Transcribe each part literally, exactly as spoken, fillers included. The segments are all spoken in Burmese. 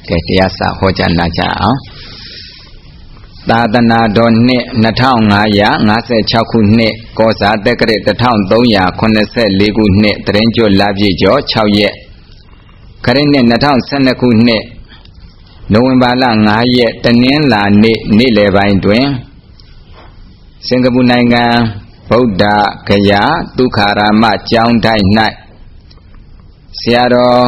ကဲတရားစာဟောကြားနာကြအောင်သာသနာတော်နှစ်နှစ်ထောင်ငါးရာငါးဆယ်ခြောက်ခုနှစ်ကောဇာတက္ကရာတစ်ထောင်သုံးရာခုနှစ်ဆယ်လေးခုနှစ်တရင်ကျွတ်လပြည့်ကျော်ခြောက်ရက်ခရစ်နှစ်နှစ်ထောင်ဆယ်နှစ်ခုနှစ်နိုဝင်ဘာလငါးရက်တနင်္လာနေ့နေ့လယ်ပိုင်းတွင်စင်ကာပူနိုင်ငံဗုဒ္ဓဂယာသုခာရမကျောင်းထိုင်၌ဆရာတော်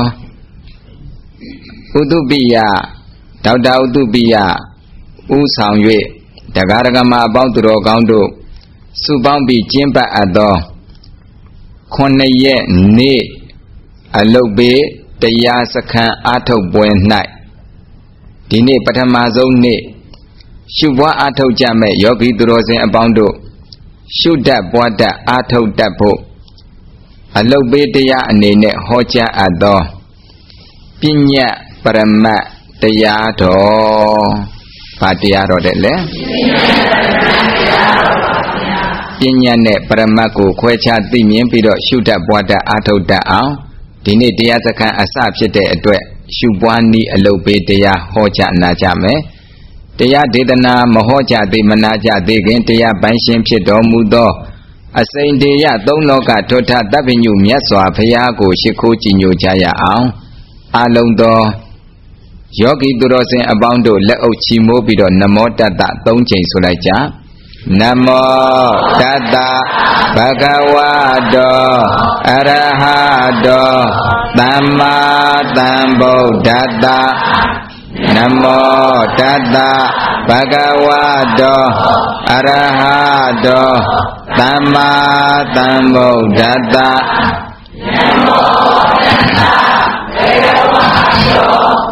ဥတုပိယဒေါက်တာဥတုပိယဦးဆောင်၍တရားဓမ္မအပေါင်းသူတော်ကောင်းတို့စုပေါင်းပြီးကျင်းပအပ်သောခုနှစ်ရက်နေ့အလုတ်ပေးတရားစခန်းအားထုတ်ပွဲ၌ဒီနေ့ပထမဆုံးနေ့ရှုပွားအားထုတ်ကြမဲ့ယောဂီသူတော်စင်အပေါင်းတို့ရှုတတ်ပွားတတ်အားထုတ်တတ်ဖို့အလုတ်ပေးတရားအနေနဲ့ဟောကြားအပ်သောပညာပရမတ်တရားတော်ဘာတရားတော်တဲ့လဲပညာနဲ့ပရမတ်ကိုခွဲခြားသိမြင်ပြီးတော့ရှုတတ်ပွားတတ်အားထုတ်တတ်အောင်ဒီနေ့တရားစခန်းအစဖြစ်တဲ့အတွက်ရှုပွားနည်းအလုပ်ပေးတရားဟောကြားနာကြမယ်တရားဒေသနာမဟောကြားသေးမနာကြသေးခင်တရားပိုင်ရှင်ဖြစ်တော်မူသောအစိမ့်တေယသုံးလောကထွဋ္ဌတပ်ပညုမြတ်စွာဘုရားကိုရှိခိုးကြည်ညိုကြရအောင်အလုံးသောယောဂီသူတော်စင်အပေါင်းတို့လက်အုပ်ချီမိုးပြီးတော့နမောတတ္တသုံးချိန်ဆိုလိုက်ကြနမောတတ္တဘဂဝတောအရဟတောသမ္မာသမ္ဗုဒ္ဓတ္တနမောတတ္တဘဂဝတောအရဟတောသမ္မာသမ္ဗုဒ္ဓတ္တနမောတတ္တဘဂဝတော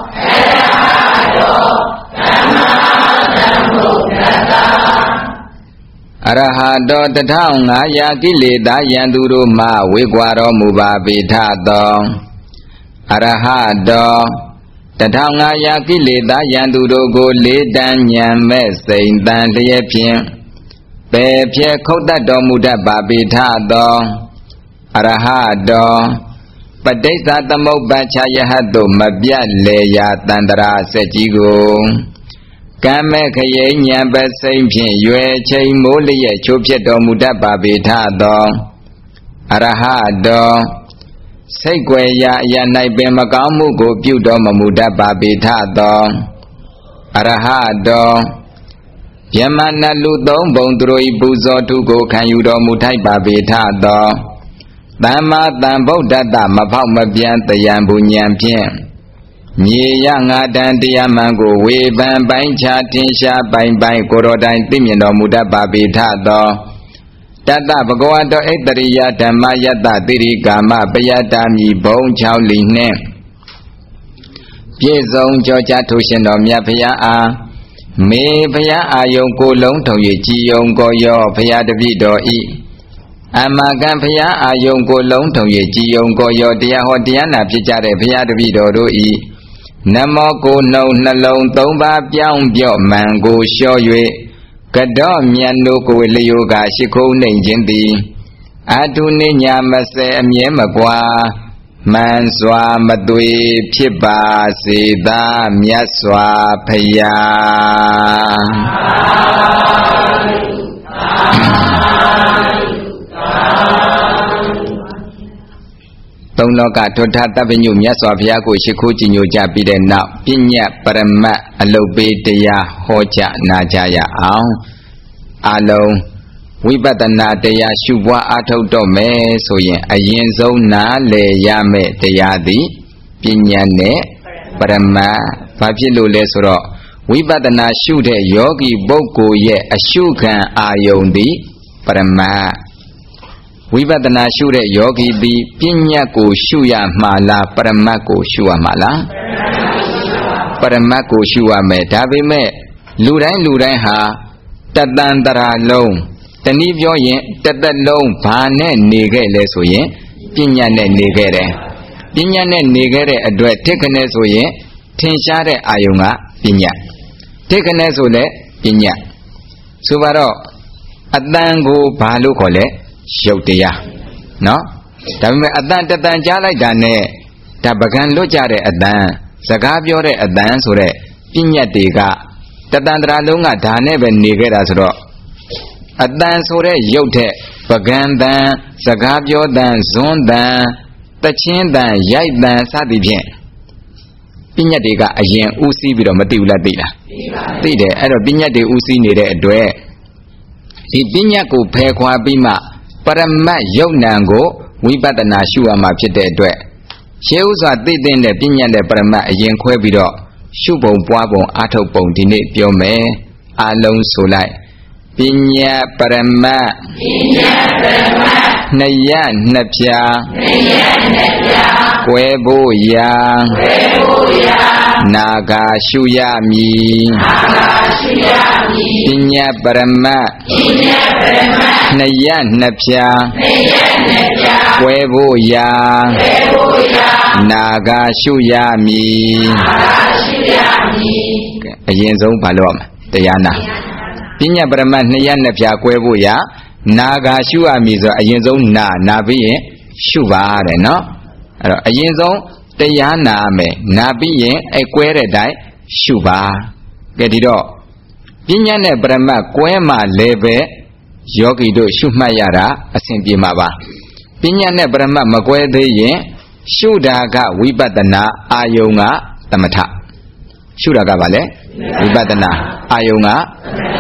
အရဟတောတထောင်ငါးရာကိလေသာယံသူတို့မှဝေကွာတော်မူပါပေထသောအရဟတောတထောင်ငါးရာကိလေသာယံသူတို့ကိုလေးတန်းညံမဲ့စိန်တန်လျက်ဖြင့်ပယ်ဖြဲခုတ်တတ်တော်မူတတ်ပါပေထသောအရဟတောပဋိစ္စသမုပ္ပါချယဟတုမပြတ်လေရာတန္တရာစက်ကြီးကိုကံမဲ့ခရိညာပစိမ့်ဖြင့်ရွယ်ချိန်မိုးလျက်ချိုးဖြစ်တော်မူတတ်ပါပေထသောအရဟတောစိတ်ွယ်ရာအရာ၌ပင်မကောင်းမှုကိုပြုတော်မမူတတ်ပါပေထသောအရဟတောယမနလူသုံးဘုံသူတို့၏ပူဇော်ထုကိုခံယူတော်မူထိုက်ပါပေထသောသမ္မာသမ္ဗုဒ္ဓတ္တမဖောက်မပြန်တယံဘုညံဖြင့်မြေရငါတန်တရားမှန်ကိုဝေဖန်ပိုင်းခြားထင်ရှားပိုင်ပိုင်ကိုတော်တိုင်သိမြင်တော်မူတတ်ပါပေထသောတတ္တဘဂဝတောဣတရိယဓမ္မယတ္တသီရိကာမပယတ္တာမိဘုံ၆လီနှင့်ပြည့်စုံကြောကြားထိုရှင်တော်မြတ်ဖရာအားမေဖရာအာယုံကိုလုံးထုံ၍ကြည်ယုံကိုရောဖရာတပိတော်ဤအမကံဖရာအာယုံကိုလုံးထုံ၍ကြည်ယုံကိုရောတရားဟောတရားနာဖြစ်ကြတဲ့ဖရာတပိတော်တို့ဤနမောကိုနှုံနှလုံးသုံးပါးပြောင်းပြော့မှန်ကိုလျှော့၍ကတောမြတ်တို့ကိုလျိုကရှိခိုးနှိမ်ခြင်းသည်အတုနိညာမစဲအမြဲမကွာမှန်စွာမသွေဖြစ်ပါစေသာမြတ်စွာဘုရားသုံးလောကထွဋ္ဌတပ်ပညုမြတ်စွာဘုရားကိုရှိခိုးကြည်ညိုကြပြီးတဲ့နောက်ပညာပရမတ်အလုတ်ပေးတရားဟောကြားနာကြရအောင်အလုံးဝိပဿနာတရားရှုပွားအားထုတ်တော့မယ်ဆိုရင်အရင်ဆုံးနားလည်ရမယ့်တရားသည်ပညာနဲ့ပရမတ်ဘာဖြစ်လို့လဲဆိုတော့ဝိပဿနာရှုတဲ့ယောဂီပုဂ္ဂိုလ်ရဲ့အရှုခံအာယုန်သည်ပရမတ်ဝိပဿနာရှုတဲ့ယောဂီသည်ပညာကိုရှုရမှာလားပရမတ်ကိုရှုရမှာလားပရမတ်ကိုရှုရမယ်ဒါပေမဲ့လူတိုင်းလူတိုင်းဟာတတန်တရာလုံးတနည်းပြောရင်တသက်လုံးဘာနဲ့နေခဲ့လဲဆိုရင်ပညာနဲ့နေခဲ့တယ်ပညာနဲ့နေခဲ့တဲ့အတွက်ထိခနဲ့ဆိုရင်ထင်ရှားတဲ့အာယုံကပညာထိခနဲ့ဆိုလဲပညာဆိုပါတော့အတန်ကိုဘာလို့ခေါ်လဲရုပ်တရားနော်ဒါပေမဲ့အတန်တတန်ကြားလိုက်တာနဲ့ဒါပကံလွတ်ကြတဲ့အတန် Zagabio a dance or Pinya Dega, Tatandra Lunga Danebe Nigeras Ro. A dance or Yote, Pagan dan, Zagabio dan, Zon dan, Tachin dan, Yai dan, Sadibien. Pinya Dega, a yen Usi Vido Matula Dila. Dide, and a Pinya de Usi needed a dwe. The Pinya go Pequa Bima, Parama Yonango, we but an Ashua Mapite dwe. Shows are did in the Pinya de Parama yen Quebido, Shubo Boabo, Ato Bondine, Piome, Alone Solai. Pinya Parama Nayan Napia Quebo Yang Naga Shuyami Pinya Parama Nayan Napia Quebo Yang Naga Shuyami Yenzong Palom Diana Pinya Brahman Nayan Napia Quebuya, Naga Shua Mizo, a Yenzon Na, Nabi, Shuva, no? A Yenzon, Diana me, Nabi, a quere die, Shuva. Get it all. Pinya ne Brahma, Quema Leve, Yogi do Shumayara, a Simpi Maba. Pinya ne Brahma Mague de Ye, Shudaga, Wibatana, Ayunga, Tamata. Shudaga Vale, Wibatana, Ayunga.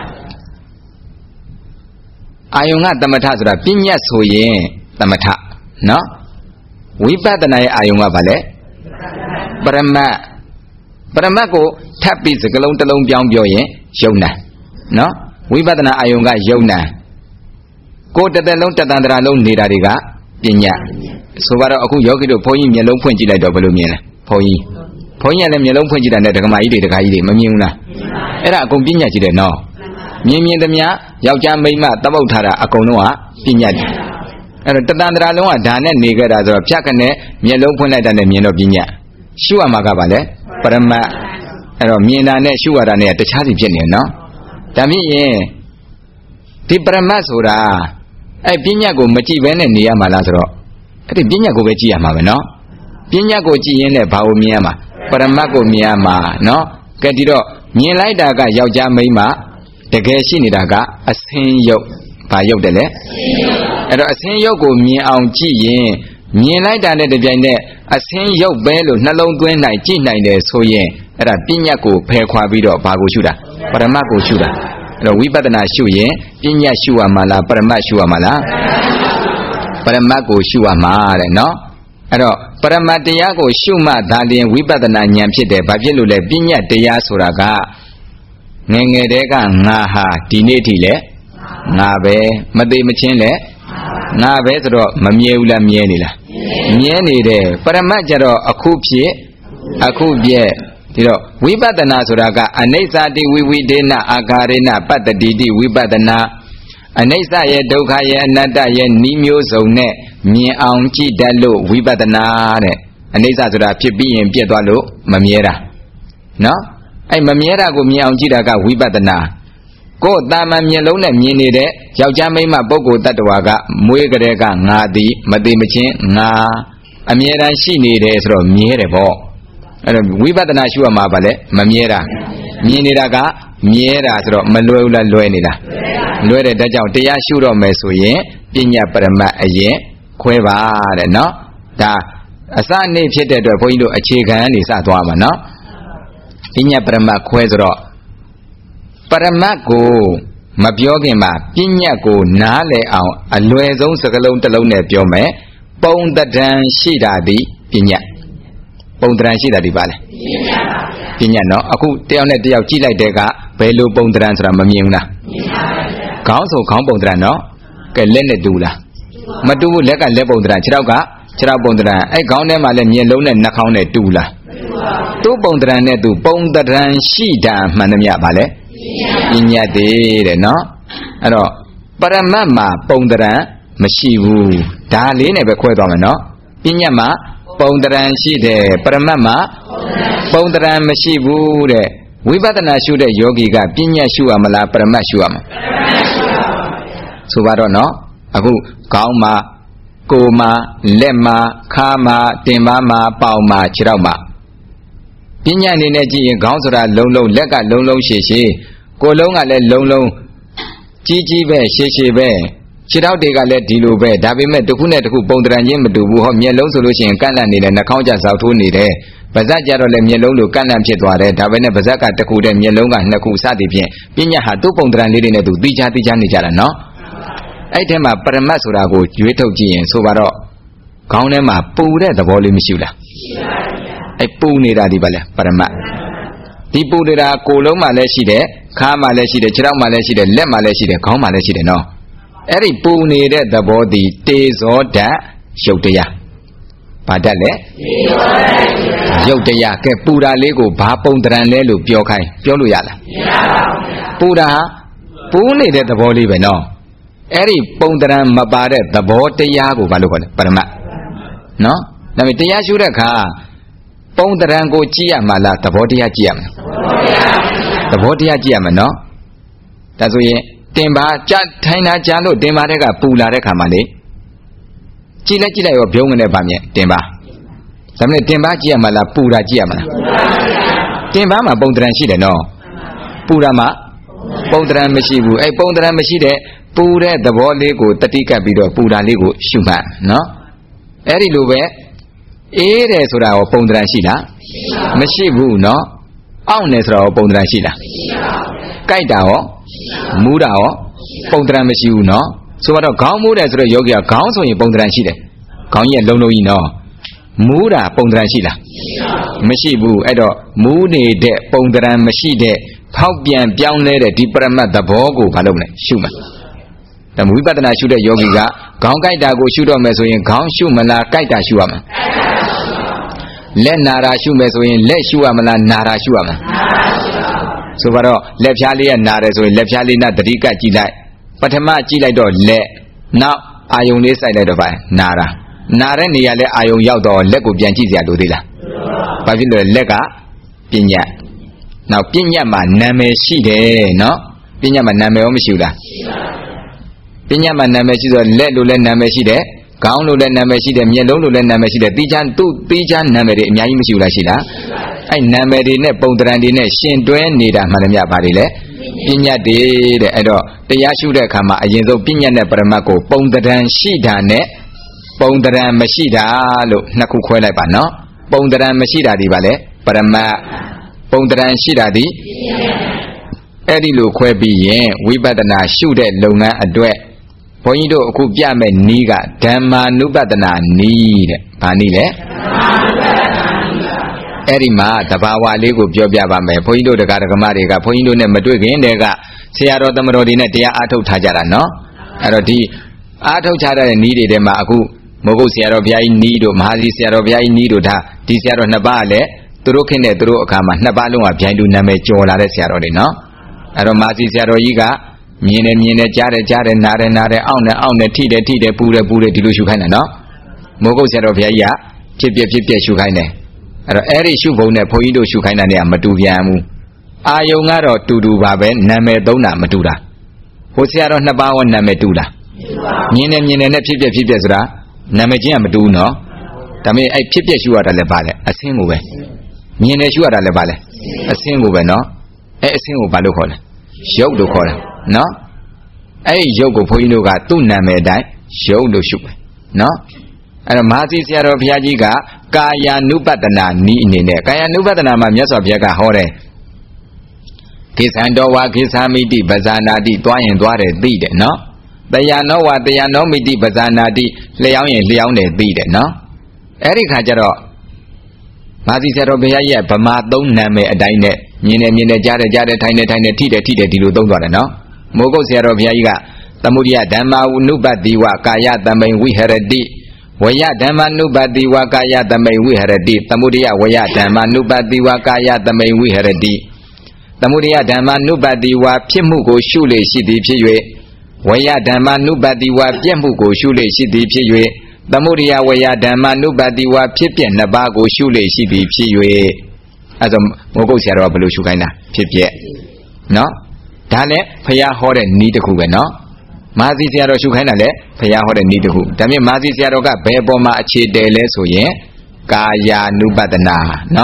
Ayunga Tamatazra, Pinya Soye, Tamata, no? We better than Ayunga Vale. Brahma Brahmago, Tapis, a galon alone beyond Bioye, Jona, no? We better than Ayunga, Jona. Go to the Lontandra alone, Nidariga, Pinya. So what a yogi to point yellow point like Dobalumina, Poi. Poyam yellow point and the Maidi, the Kaidi, Mamuna. Era Gumbinia, no. Mimi the Mia, Yaujam Mima, Tabotara, Akonoa, Pinyat. And the Tandra Loa, Dana, Nigger, as a Piacane, Yellow Point and the Mino Pinya. Shua Magavale, Parama, and Mina, Shua, and the Chazi Pinya, no? Tami, the Paramasura, a Pinya go Mati Ven and Nia Malazro. At the Pinya go Vechia Mamma, no? Pinya go G in a Pao Miama, Paramago Miama, no? Cadido, Nielaida, Yaujam Mima. The Gashinidaga, a sin yoke by Yodele. And a sin yoke will me on G. Me like that at the Jane, a sin yoke bello, no long going like G nine days, so ye, at a Pinyaku, Pequabido, Pagoshuda, but a Mago Shuda. And we better not shoe ye, Pinya Shua Mala, but a Mashua Mala, but a Mago Shua Mala, no? And but a Matiago Shuma, Dalian, we better not Yamchide, Babilule, Pinya Dea Suraga. Nengedega Naha, Dinetile, Nabe, Made Machinle, Navetro, Mamiula Mienila. Mienide, Paramajaro, a coupie, a coupie. We bad the Nasuraga, a Nesa di we dena, Agarina, but the Didi, we bad the Na. A Nesa ye Dokaya, Nada ye Nimio Zone, Mi Aunchi Dalo, we bad the Nare. A Nesa Zura Pibi and Piedalo, Mamiera. No? I Mamiera go me on Jidaga, we badana. Go Dama Mielone, Mienide, Yaujamima Bogo Tatuaga, Muegarega, Nadi, Madimachin, Na, Amiera, she needed from Mierebo. We badana Shua Mabale, Mamiera, Mieniraga, Miera, Malula Luenida. Luere Dajao, Tia Shuro Mesoye, Pinya Parama, a ye, Cueva, no? Da, a son named Peter Poido, a chicken is at Wama, no? Pinya Parama Quezro Paramago Mabiogema, Pinyago, Nale out, a Luezon Sagalon Talone Piome, Pong the Dan Shida di Pinya. Pong the Shida di Vale. Pinya no, Aku Teone de Chile Dega, Pelu Pong the Ransra Mamuna. Council Compondra no, Kalene Dula. Madu Lega Level Dra Chirauga, Chirabondra, a Gaune Malan Yelone Nakone Dula. Two Bondran to Bond the Ran Shida Manamia Vale. Inya de no? Ado, Paramama Bondran, Mashivu, Darlene Bequedom, no? Inyama, Bondran Shide, Paramama, Bondran Mashivu, we better not shoot a yogiga, Pinya Shuamala, Paramashuam. So I don't know. Aku Kauma, Koma, Lema, Kama, Temama, Pauma, Chirama. ပညာအနေနဲ့ကြည့်ရင်ခေါင်းဆိုတာလုံးလုံးလက်ကလုံးလုံးရှည်ရှည်ကိုယ်လုံးကလည်းလုံးလုံးကြီးကြီးပဲရှည်ရှည်ပဲခြေထောက်တွေကလည်းဒီလိုပဲဒါပေမဲ့တစ်ခုနဲ့တစ်ခုပုံတရံချင်းမတူဘူးဟောမျက်လုံးဆိုလို့ရှိရင်ကန့်လန့်နေတယ်နှာခေါင်းကျဇောက်ထိုးနေတယ်ပါးစပ်ကြတော့လည်းမျက်လုံးလိုကန့်လန့်ဖြစ်သွားတယ်ဒါပဲနဲ့ပါးစပ်ကတစ်ခုတည်းမျက်လုံးကနှစ်ခုစသည်ဖြင့်ပညာဟာသူ့ပုံတရံလေးတွေနဲ့သူသိချာသိချာနေကြတာနော်အဲ့ထဲမှာပရမတ်ဆိုတာကိုရွေးထုတ်ကြည့်ရင်ဆိုပါတော့ခေါင်းထဲမှာပူတဲ့သဘောလေးမရှိဘူးလားရှိပါဗျာအဲ့ပူနေတာဒီပါလဲပရမတ်ဒီပူနေတာကိုယ်လုံးမှာလည်းရှိတယ်ခါမှာလည်းရှိတယ်ခြေထောက်မှာလည်းရှိတယ်လက်မှာလည်းရှိတယ်ခေါင်းမှာလည်းရှိတယ်နော်အဲ့ဒီပူနေတဲ့သဘောဒီတေဇောဓာတ်ရုပ်တရားဘာဓာတ်လဲတေဇောဓာတ်ရုပ်တရားကဲပူတာလေးကိုဘာပုံတရံလဲလို့ပြောခိုင်းပြောလို့ရလားမရပါဘူးပူတာပူနေတဲ့သဘောလေးပဲနော်အဲ့ဒီပုံတရံမပါတဲ့သဘောတရားကိုဘာလို့ခေါ်လဲပရမတ်နော်ဒါပေမဲ့တရားရှုတဲ့အခါပုံတရံကိုကြည့်ရမှာလားသဘောတရားကြည့်ရမှာသဘောတရားကြည့်ရမှာနော်ဒါဆိုရင်တင်ပါကြထိုင်တာကြာလို့တင်ပါတဲ့ကပူလာတဲ့ခါမှာလေကြည့်လိုက်ကြည့်လိုက်ရောဘုံငနဲ့ပါမြဲတင်ပါဒါပေမဲ့တင်ပါကြည့်ရမှာလားပူတာကြည့်ရမှာလားတင်ပါမှာပုံတရံရှိတယ်နော်ပူတာမှာပုံတရံမရှိဘူးအဲ့ပုံတရံမရှိတဲ့ပူတဲ့သဘောလေးကိုတတိကပ်ပြီးတော့ပူတာလေးကိုရှုမှတ်နော်အဲ့ဒီလိုပဲအေးတယ်ဆိုတာရောပုံတရံရှိလားမရှိဘူးနော်အောင့်တယ်ဆိုတာရောပုံတရံရှိလားကြိုက်တာရောမူးတာရောပုံတရံမရှိဘူးနော်ဆိုတော့ခေါင်းမူးတယ်ဆိုတော့ယောဂီကခေါင်းဆိုရင်ပုံတရံရှိတယ်ခေါင်းကြီးကလုံးလုံးကြီးနော်မူးတာပုံတရံရှိလားမရှိဘူးအဲ့တော့မူးနေတဲ့ပုံတရံမရှိတဲ့ဖောက်ပြန်ပြောင်းလဲတဲ့ဒီပရမတ်သဘောကိုဘာလုပ်မလဲရှုမှာဒါဝိပဿနာရှုတဲ့ယောဂီကခေါင်းကြိုက်တာကိုရှုတော့မယ်ဆိုရင်ခေါင်းရှုမလားကြိုက်တာရှုရမှာလက်နာတာရှုမယ်ဆိုရင်လက်ရှုရမလားနာတာရှုရမှာဆိုတော့လက်ဖြားလေးကနာတယ်ဆိုရင်လက်ဖြားလေးနဲ့တတိကကြည့်လိုက်ပထမကြည့်လိုက်တော့လက်နောက်အာယုံလေးစိုက်လိုက်တော့ပါနာတာနာတဲ့နေရာလဲအာယုံရောက်တော့လက်ကိုပြန်ကြည့်စရာလိုသေးလားဘာဖြစ်လို့လဲလက်ကပညာနောက်ပညာမှာနာမည်ရှိတယ်နော်ပညာမှာနာမည်ရောမရှိဘူးလားပညာမှာနာမည်ရှိဆိုလက်လို့လည်းနာမည်ရှိတယ်ခေါင်းလို့လည်းနာမည်ရှိတယ်မျက်လုံးလို့လည်းနာမည်ရှိတယ်တိကျသူ့တိကျနာမည်တွေအများကြီးမရှိဘူးလားရှိလားအဲ့နာမည်တွေနဲ့ပုံတရံတွေနဲ့ရှင်တွဲနေတာမှန်တယ်မြတ်ပါလေလေပညာတွေတဲ့အဲ့တော့တရားရှုတဲ့အခါမှာအရင်ဆုံးပညာနဲ့ပရမတ်ကိုပုံတရံရှိတာနဲ့ပုံတရံမရှိတာလို့နှစ်ခုခွဲလိုက်ပါနော်ပုံတရံမရှိတာဒီပါလေပရမတ်ပုံတရံရှိတာဒီအဲ့ဒီလိုခွဲပြီးရင်ဝိပဿနာရှုတဲ့လုပ်ငန်းအတွက်ဘုန်းကြီးတို့အခုပြမဲ့နီးကဓမ္မာနုပဒနာနီးတဲ့ဘာနီးလဲအဲ့ဒီမှာတဘာဝလေးကိုပြောပြပါမယ်ဘုန်းကြီးတို့တရားဓမ္မတွေကဘုန်းကြီးတို့နဲ့မတွေ့ခင်တည်းကဆရာတော်သမတော်တွေနဲ့တရားအားထုတ်ထားကြတာနော်အဲ့တော့ဒီအားထုတ်ချတဲ့နီးတွေထဲမှာအခုမိုးကုတ်ဆရာတော်ဘုရားကြီးနီးတို့မဟာစီဆရာတော်ဘုရားကြီးနီးတို့ဒါဒီဆရာတော်နှစ်ပါးလည်းသူတို့ခင်တဲ့သူတို့အခါမှာနှစ်ပါးလုံးကဗျိုင်းတူနာမည်ကျော်လာတဲ့ဆရာတော်တွေနော်အဲ့တော့မဟာစီဆရာတော်ကြီးကမြင်တယ်မြင်တယ်ကြားတယ်ကြားတယ်နားတယ်နားတယ်အောင့်တယ်အောင့်တယ်ထိတယ်ထိတယ်ပူတယ်ပူတယ်ဒီလိုရှုခိုင်းတယ်နော်မိုးကုတ်ဆရာတော်ဘုရားကြီးကဖြစ်ပြဖြစ်ပြရှုခိုင်းတယ်အဲ့တော့အဲ့ဒီရှုပုံနဲ့ဘုန်းကြီးတို့ရှုခိုင်းတာနဲ့မတူပြန်ဘူးအာယုံကတော့တူတူပါပဲနာမည်သုံးတာမတူတာဟိုဆရာတော်နှစ်ပါးရောနာမည်တူလားမြင်တယ်မြင်တယ်နဲ့ဖြစ်ပြဖြစ်ပြဆိုတာနာမည်ချင်းကမတူဘူးနော်ဒါပေမဲ့အဲ့ဖြစ်ပြရှုရတာလည်းပါလေအဆင်းကိုပဲမြင်တယ်ရှုရတာလည်းပါလေအဆင်းကိုပဲနော်အဲ့အဆင်းကိုဘာလို့ခေါ်လဲရုပ်လို့ခေါ်တာနော်အဲ့ဒီရုပ်ကိုဘုန်းကြီးတို့ကသူ့နာမည်အတိုင်းရုပ်လို့ရှုမယ်နော်အဲ့တော့မဟာစီဆရာတော်ဘုရားကြီးကကာယ ानु ပတနာနီးအနေနဲ့ကာယ ानु ပတနာမှာမြတ်စွာဘုရားကဟောတယ်ကိသံတော်ဝါကိသမိတိပဇာနာတိသွားရင်သွားတယ်သိတယ်နော်တယနောဝါတယနောမိတိပဇာနာတိလျှောင်းရင်လျှောင်းတယ်သိတယ်နော်အဲ့ဒီခါကျတော့မဟာစီဆရာတော်ဘုရားကြီးကဗမာသုံးနာမည်အတိုင်းနဲ့မြင်တယ်မြင်တယ်ကြားတယ်ကြားတယ်ထိုင်တယ်ထိုင်တယ်ထိတယ်ထိတယ်ဒီလိုသုံးသွားတယ်နော်မိုးကုတ်ဆရာတော်ဘုရားကြီးကသမုဒိယဓမ္မာဝနုပတိဝကာယသမိန်ဝိဟရတိဝယဓမ္မာနုပတိဝကာယသမိန်ဝိဟရတိသမုဒိယဝယဓမ္မာနုပတိဝကာယသမိန်ဝိဟရတိသမုဒိယဓမ္မာနုပတိဝဖြစ်မှုကိုရှုလေရှိသည်ဖြစ်၍ဝယဓမ္မာနုပတိဝပြည့်မှုကိုရှုလေရှိသည်ဖြစ်၍သမုဒိယဝယဓမ္မာနုပတိဝဖြစ်ပြနှစ်ပါးကိုရှုလေရှိသည်ဖြစ်၍အဲဒါမိုးကုတ်ဆရာတော်ကဘယ်လိုရှုခိုင်းတာဖြစ်ပြနော်ဒါလည်းဖရာဟောတဲ့နည်းတစ်ခုပဲနော်မဟာစီဆရာတော်ရှုခိုင်းတာလည်းဖရာဟောတဲ့နည်းတစ်ခုဒါမြင်မဟာစီဆရာတော်ကဘယ်ပေါ်မှာအခြေတည်လဲဆိုရင်ကာယ ानु ပဒနာနော်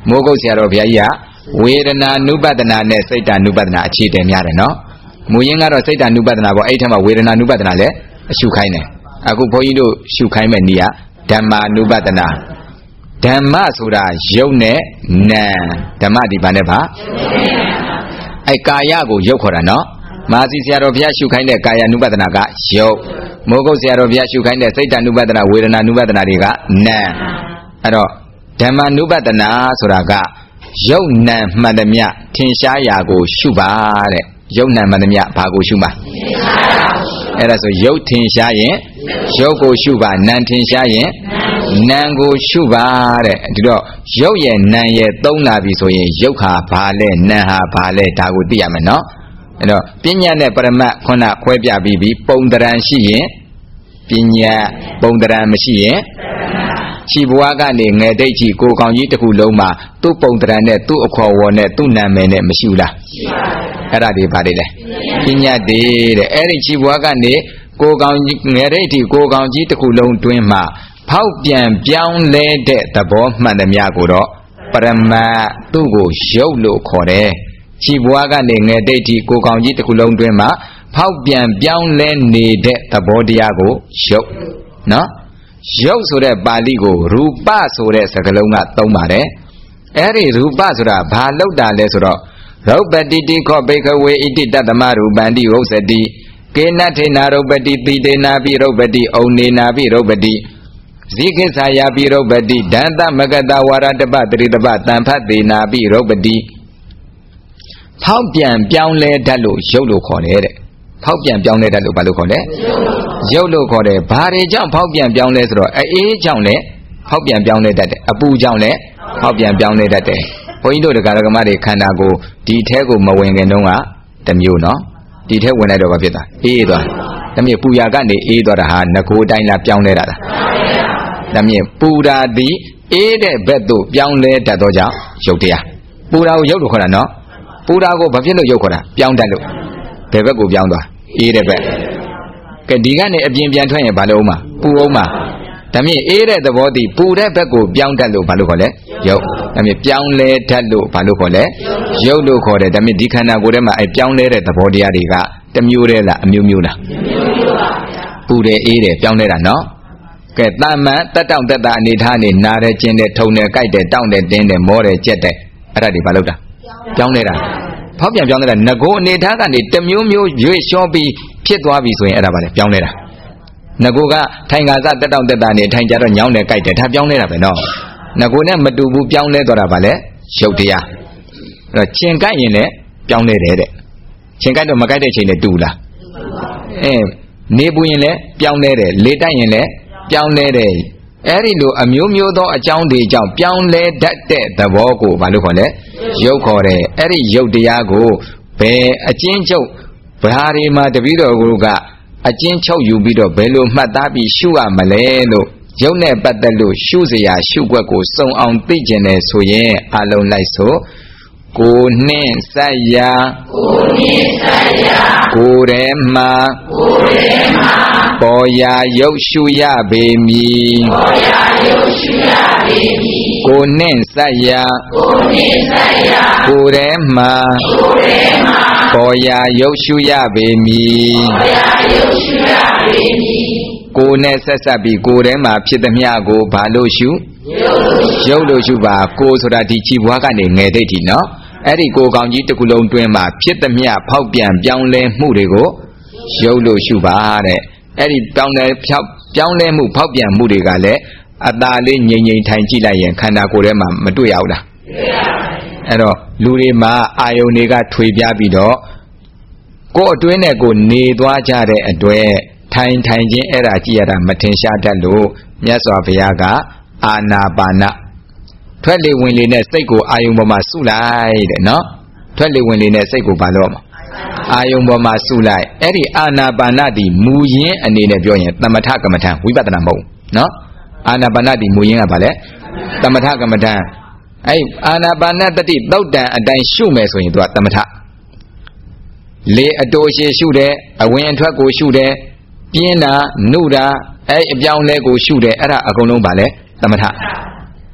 မိုးကုတ်ဆရာတော်ဘုရားကြီးကဝေဒနာနုပဒနာနဲ့စိတ်တ ानु ပဒနာအခြေတည်များတယ်နော်မူရင်းကတော့စိတ်တ ानु ပဒနာပေါ့အဲ့ထက်မှဝေဒနာ ानु ပဒနာလည်းအရှုခိုင်းတယ်အခုဘုန်းကြီးတို့ရှုခိုင်းမဲ့နေရဓမ္မာ ानु ပဒနာဓမ္မဆိုတာရုပ်နဲ့နာဓမ္မဒီဘာနဲ့ပါအဲ့ကာယကိုရုပ်ခေါ်တာနော်မာစီဆရာတော်ဘုရားရှုခိုင်းတဲ့ကာယ ानु ပဒနာကရုပ်မိုးကုတ်ဆရာတော်ဘုရားရှုခိုင်းတဲ့စိတ်တ ानु ပဒနာဝေဒနာ ानु ပဒနာတွေကနာအဲ့တော့ဓမ္မ ानु ပဒနာဆိုတာကရုပ်နာမှန်သမျှထင်ရှားရာကိုရှုပါတဲ့ရုပ်နာမှန်သမျှဘာကိုရှုမှာအဲ့ဒါဆိုရုပ်ထင်ရှားရင်ရုပ်ကိုရှုပါနာမ်ထင်ရှားရင်နာမ်ကိုရှုပါတဲ့ဒီတော့ရုပ်ရဲ့နာမ်ရဲ့သုံးလာပြီဆိုရင်ရုပ်ဟာဘာလဲနာမ်ဟာဘာလဲဒါကိုသိရမယ်နော်အဲ့တော့ပညာနဲ့ပရမတ်ခုနခွဲပြပြီးပြီးပုံတရံရှိရင်ပညာပုံတရံမရှိရင်ခြိဘွားကနေငယ်တိတ်ကြီးကိုကောင်ကြီးတစ်ခုလုံးမှာသူ့ပုံတရံနဲ့သူ့အခေါ်ဝေါ်နဲ့သူ့နာမည်နဲ့မရှိဘူးလားရှိပါဘူးအဲ့ဒါတွေဘာတွေလဲပညာတွေတဲ့အဲ့ဒီခြိဘွားကနေကိုကောင်ကြီးငယ်တိတ်ကြီးကိုကောင်ကြီးတစ်ခုလုံးတွင်းမှာဖောက်ပြန်ပြောင်းလဲတဲ့သဘောမှန်သမျှကိုတော့ပရမတ်သူ့ကိုရုပ်လို့ခေါ်တယ်ခြိဘွားကနေငယ်တိတ်ကြီးကိုကောင်ကြီးတစ်ခုလုံးတွင်းမှာဖောက်ပြန်ပြောင်းလဲနေတဲ့သဘောတရားကိုရုပ်နော်ရုပ်ဆိုတဲ့ပါဠိကိုရူပဆိုတဲ့စကားလုံးကသုံးပါတယ်အဲ့ဒီရူပဆိုတာဘာလောက်တာလဲဆိုတော့ရုပ်ပတိတိခောဘိကဝေဣတိတတ္တမရူပန္တိဟုတ်စတိကေနထေနာရုပ်ပတိတိတေနာပိရုပ်ပတိဩနေနာပိရုပ်ပတိဇိကိစ္ဆာယာပိရုပ်ပတိဒန္တမကတဝါရတပတရိတပတံဖတ်တေနာပိရုပ်ပတိဖောက်ပြန်ပြောင်းလဲတတ်လို့ရုပ်လို့ခေါ်တယ်တဲ့ဖောက်ပြန်ပြောင်းလဲတတ်လို့ဘာလို့ခေါ်လဲရုပ်လို့ခေါ်တယ်ဘာတွေကြောင့်ဖောက်ပြန်ပြောင်းလဲဆိုတော့အေးကြောင့်လည်းဖောက်ပြန်ပြောင်းလဲတတ်တယ်အပူကြောင့်လည်းဖောက်ပြန်ပြောင်းလဲတတ်တယ်ဘုန်းကြီးတို့တရားဓမ္မတွေခန္ဓာကိုဒီထဲကိုမဝင်ခင်တုန်းကတမျိုးနော်ဒီထဲဝင်လိုက်တော့ဘာဖြစ်တာအေးသွားတမင်ပူရာကနေအေးသွားတာဟာငကိုအတိုင်းလားပြောင်းလဲတာလားတမင်ပူရာဒီအေးတဲ့ဘက်သို့ပြောင်းလဲတတ်သောကြောင့်ရုပ်တရားပူရာကိုရုပ်လို့ခေါ်တာနော်ပူရာကိုဘာဖြစ်လို့ရုပ်ခေါ်တာပြောင်းတတ်လို့ဘယ်ဘက်ကိုပြောင်းသွားအေးတဲ့ဘက်ကဲဒီကနေအပြင်ပြန်ထွက်ရင်ဘာလို့အောင်မှာပူအောင်မှာဒါမြင့်အေးတဲ့သဘောတည်းပူတဲ့ဘက်ကိုပြောင်းတတ်လို့ဘာလို့ခေါ်လဲရုပ်ဒါမြင့်ပြောင်းလဲတတ်လို့ဘာလို့ခေါ်လဲရုပ်လို့ခေါ်တယ်ဒါမြင့်ဒီခန္ဓာကိုယ်ထဲမှာအဲပြောင်းလဲတဲ့သဘောတရားတွေကတမျိုးတည်းလားအမျိုးမျိုးလားပူတယ်အေးတယ်ပြောင်းလဲတာနော်ကဲတာမန်တက်တောင့်တက်တာအနေထားနေနားတယ်ကျင်တယ်ထုံတယ်ကြိုက်တယ်တောင့်တယ်တင်းတယ်မောတယ်ကြက်တယ်အဲ့ဒါတွေဘာလို့တာပြောင်းလဲတာဖောက်ပြန်ပြောင်းလဲတာငကိုအနေထားကနေတမျိုးမျိုးရွေ့လျှောပြီးဖြစ်သွားပြီဆိုရင်အဲ့ဒါပါလေပြောင်းလဲတာငကိုကထိုင်ကားစတက်တောင့်တက်တာနေထိုင်ကြတော့ညောင်းတယ်ကြိုက်တယ်ဒါပြောင်းလဲတာပဲနော်ငကိုနဲ့မတူဘူးပြောင်းလဲသွားတာပါလေရုပ်တရားအဲ့တော့ကျင်ကြိုက်ရင်လည်းပြောင်းလဲတယ်တဲ့ကျင်ကြိုက်တော့မကြိုက်တဲ့ချိန်နဲ့တူလားအဲနေပူရင်လည်းပြောင်းလဲတယ်လေတိုက်ရင်လည်းပြောင်းလဲတယ်အဲ့ဒီလိုအမျိုးမျိုးသောအကြောင်းတွေကြောင့်ပြောင်းလဲတတ်တဲ့သဘောကိုဘာလို့ခေါ်လဲရုပ်ခေါ်တယ်အဲ့ဒီရုပ်တရားကိုဘယ်အကျဉ်းချုပ်ဘာတွေမှာတပည့်တော်ကအကျဉ်းချုပ်ယူပြီးတော့ဘယ်လိုမှတ်သားပြီးရှုရမလဲလို့ရုပ်နဲ့ပတ်သက်လို့ရှုစရာရှုွက်ကိုစုံအောင်သိကျင်တယ်ဆိုရင်အလုံးလိုက်ဆိုကိုနှင့်ဆက်ရာကိုနှင့်ဆက်ရာကိုယ်ထဲမှာကိုယ်ထဲမှာပေါ်ရာရုပ်ရှုရပေမည်ပေါ်ရာရုပ်ရှုရပေမည်ကိုနှင့်ဆက်ရာကိုနှင့်ဆက်ရာကိုယ်ထဲမှာကိုယ်ထဲမှာပေါ်ရာရုပ်ရှုရပေမည်ပေါ်ရာရုပ်ရှုရပေမည်ကိုနဲ့ဆက်ဆက်ပြီးကိုယ်ထဲမှာဖြစ်သမျှကိုဘာလို့ရှုရုပ်လို့ရှုပါကိုဆိုတာဒီခြိဘွားကနေငယ်သိတိနော်အဲ့ဒီကိုကောင်ကြီးတစ်ခုလုံးတွင်းမှာဖြစ်သမျှဖောက်ပြန်ပြောင်းလဲမှုတွေကိုရုပ်လို့ရှုပါတဲ့အဲ့ဒီပြောင်းလဲဖြောက်ပြောင်းလဲမှုဖောက်ပြန်မှုတွေကလည်းအตาလေးငြိမ်ငြိမ်ထိုင်ကြည့်လိုက်ရင်ခန္ဓာကိုယ်ထဲမှာမတွေ့ရဘူးလားတွေ့ရပါတယ်အဲ့တော့လူတွေမှာအာယုန်တွေကထွေပြားပြီးတော့ကိုယ်အတွင်းနဲ့ကိုနေသွားကြတဲ့အတွက်ထိုင်ထိုင်ချင်းအဲ့ဒါကြည့်ရတာမထင်ရှားတတ်လို့မြတ်စွာဘုရားကအာနာပါနထွက်လေဝင်လေနဲ့စိတ်ကိုအာယုံပေါ်မှာစုလိုက်တဲ့နော်ထွက်လေဝင်လေနဲ့စိတ်ကိုဘာလို့အာယုံပေါ်မှာစုလိုက်အဲ့ဒီအာနာပါနတိမူရင်းအနေနဲ့ပြောရင်သမထကမ္မထံဝိပဿနာမဟုတ်နော်အာနာပါနတိမူရင်းကဘာလဲသမထကမ္မထံအဲ့အာနာပါနတတိသုတ်တံအတိုင်းရှုမယ်ဆိုရင်သူကသမထလေအတိုးရှည်ရှုတယ်အဝင်အထွက်ကိုရှုတယ်ပြင်းတာနှုတာအဲ့အပြောင်းလဲကိုရှုတယ်အဲ့ဒါအကုန်လုံးပါလေသမထ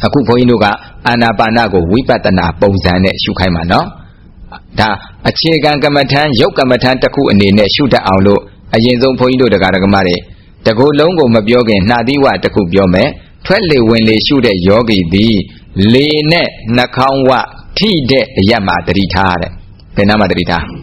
အခုဘုန်းကြီးတို့ကအာနာပါနကိုဝိပဿနာပုံစံနဲ့ရှုခိုင်းမှာနော်ဒါအခြေခံကမ္မထံယုတ်ကမ္မထံတစ်ခုအနေနဲ့ရှုတတ်အောင်လို့အရင်ဆုံးဘုန်းကြီးတို့တရားဓမ္မတွေတကူလုံးကိုမပြောခင်နှာသီးဝတစ်ခုပြောမယ်ထွက်လေဝင်လေရှုတဲ့ယောဂီသည်လေနဲ့နှာခေါင်းဝထိတဲ့အရမှာတတိထားတဲ့ဘယ်နာမှာတတိထား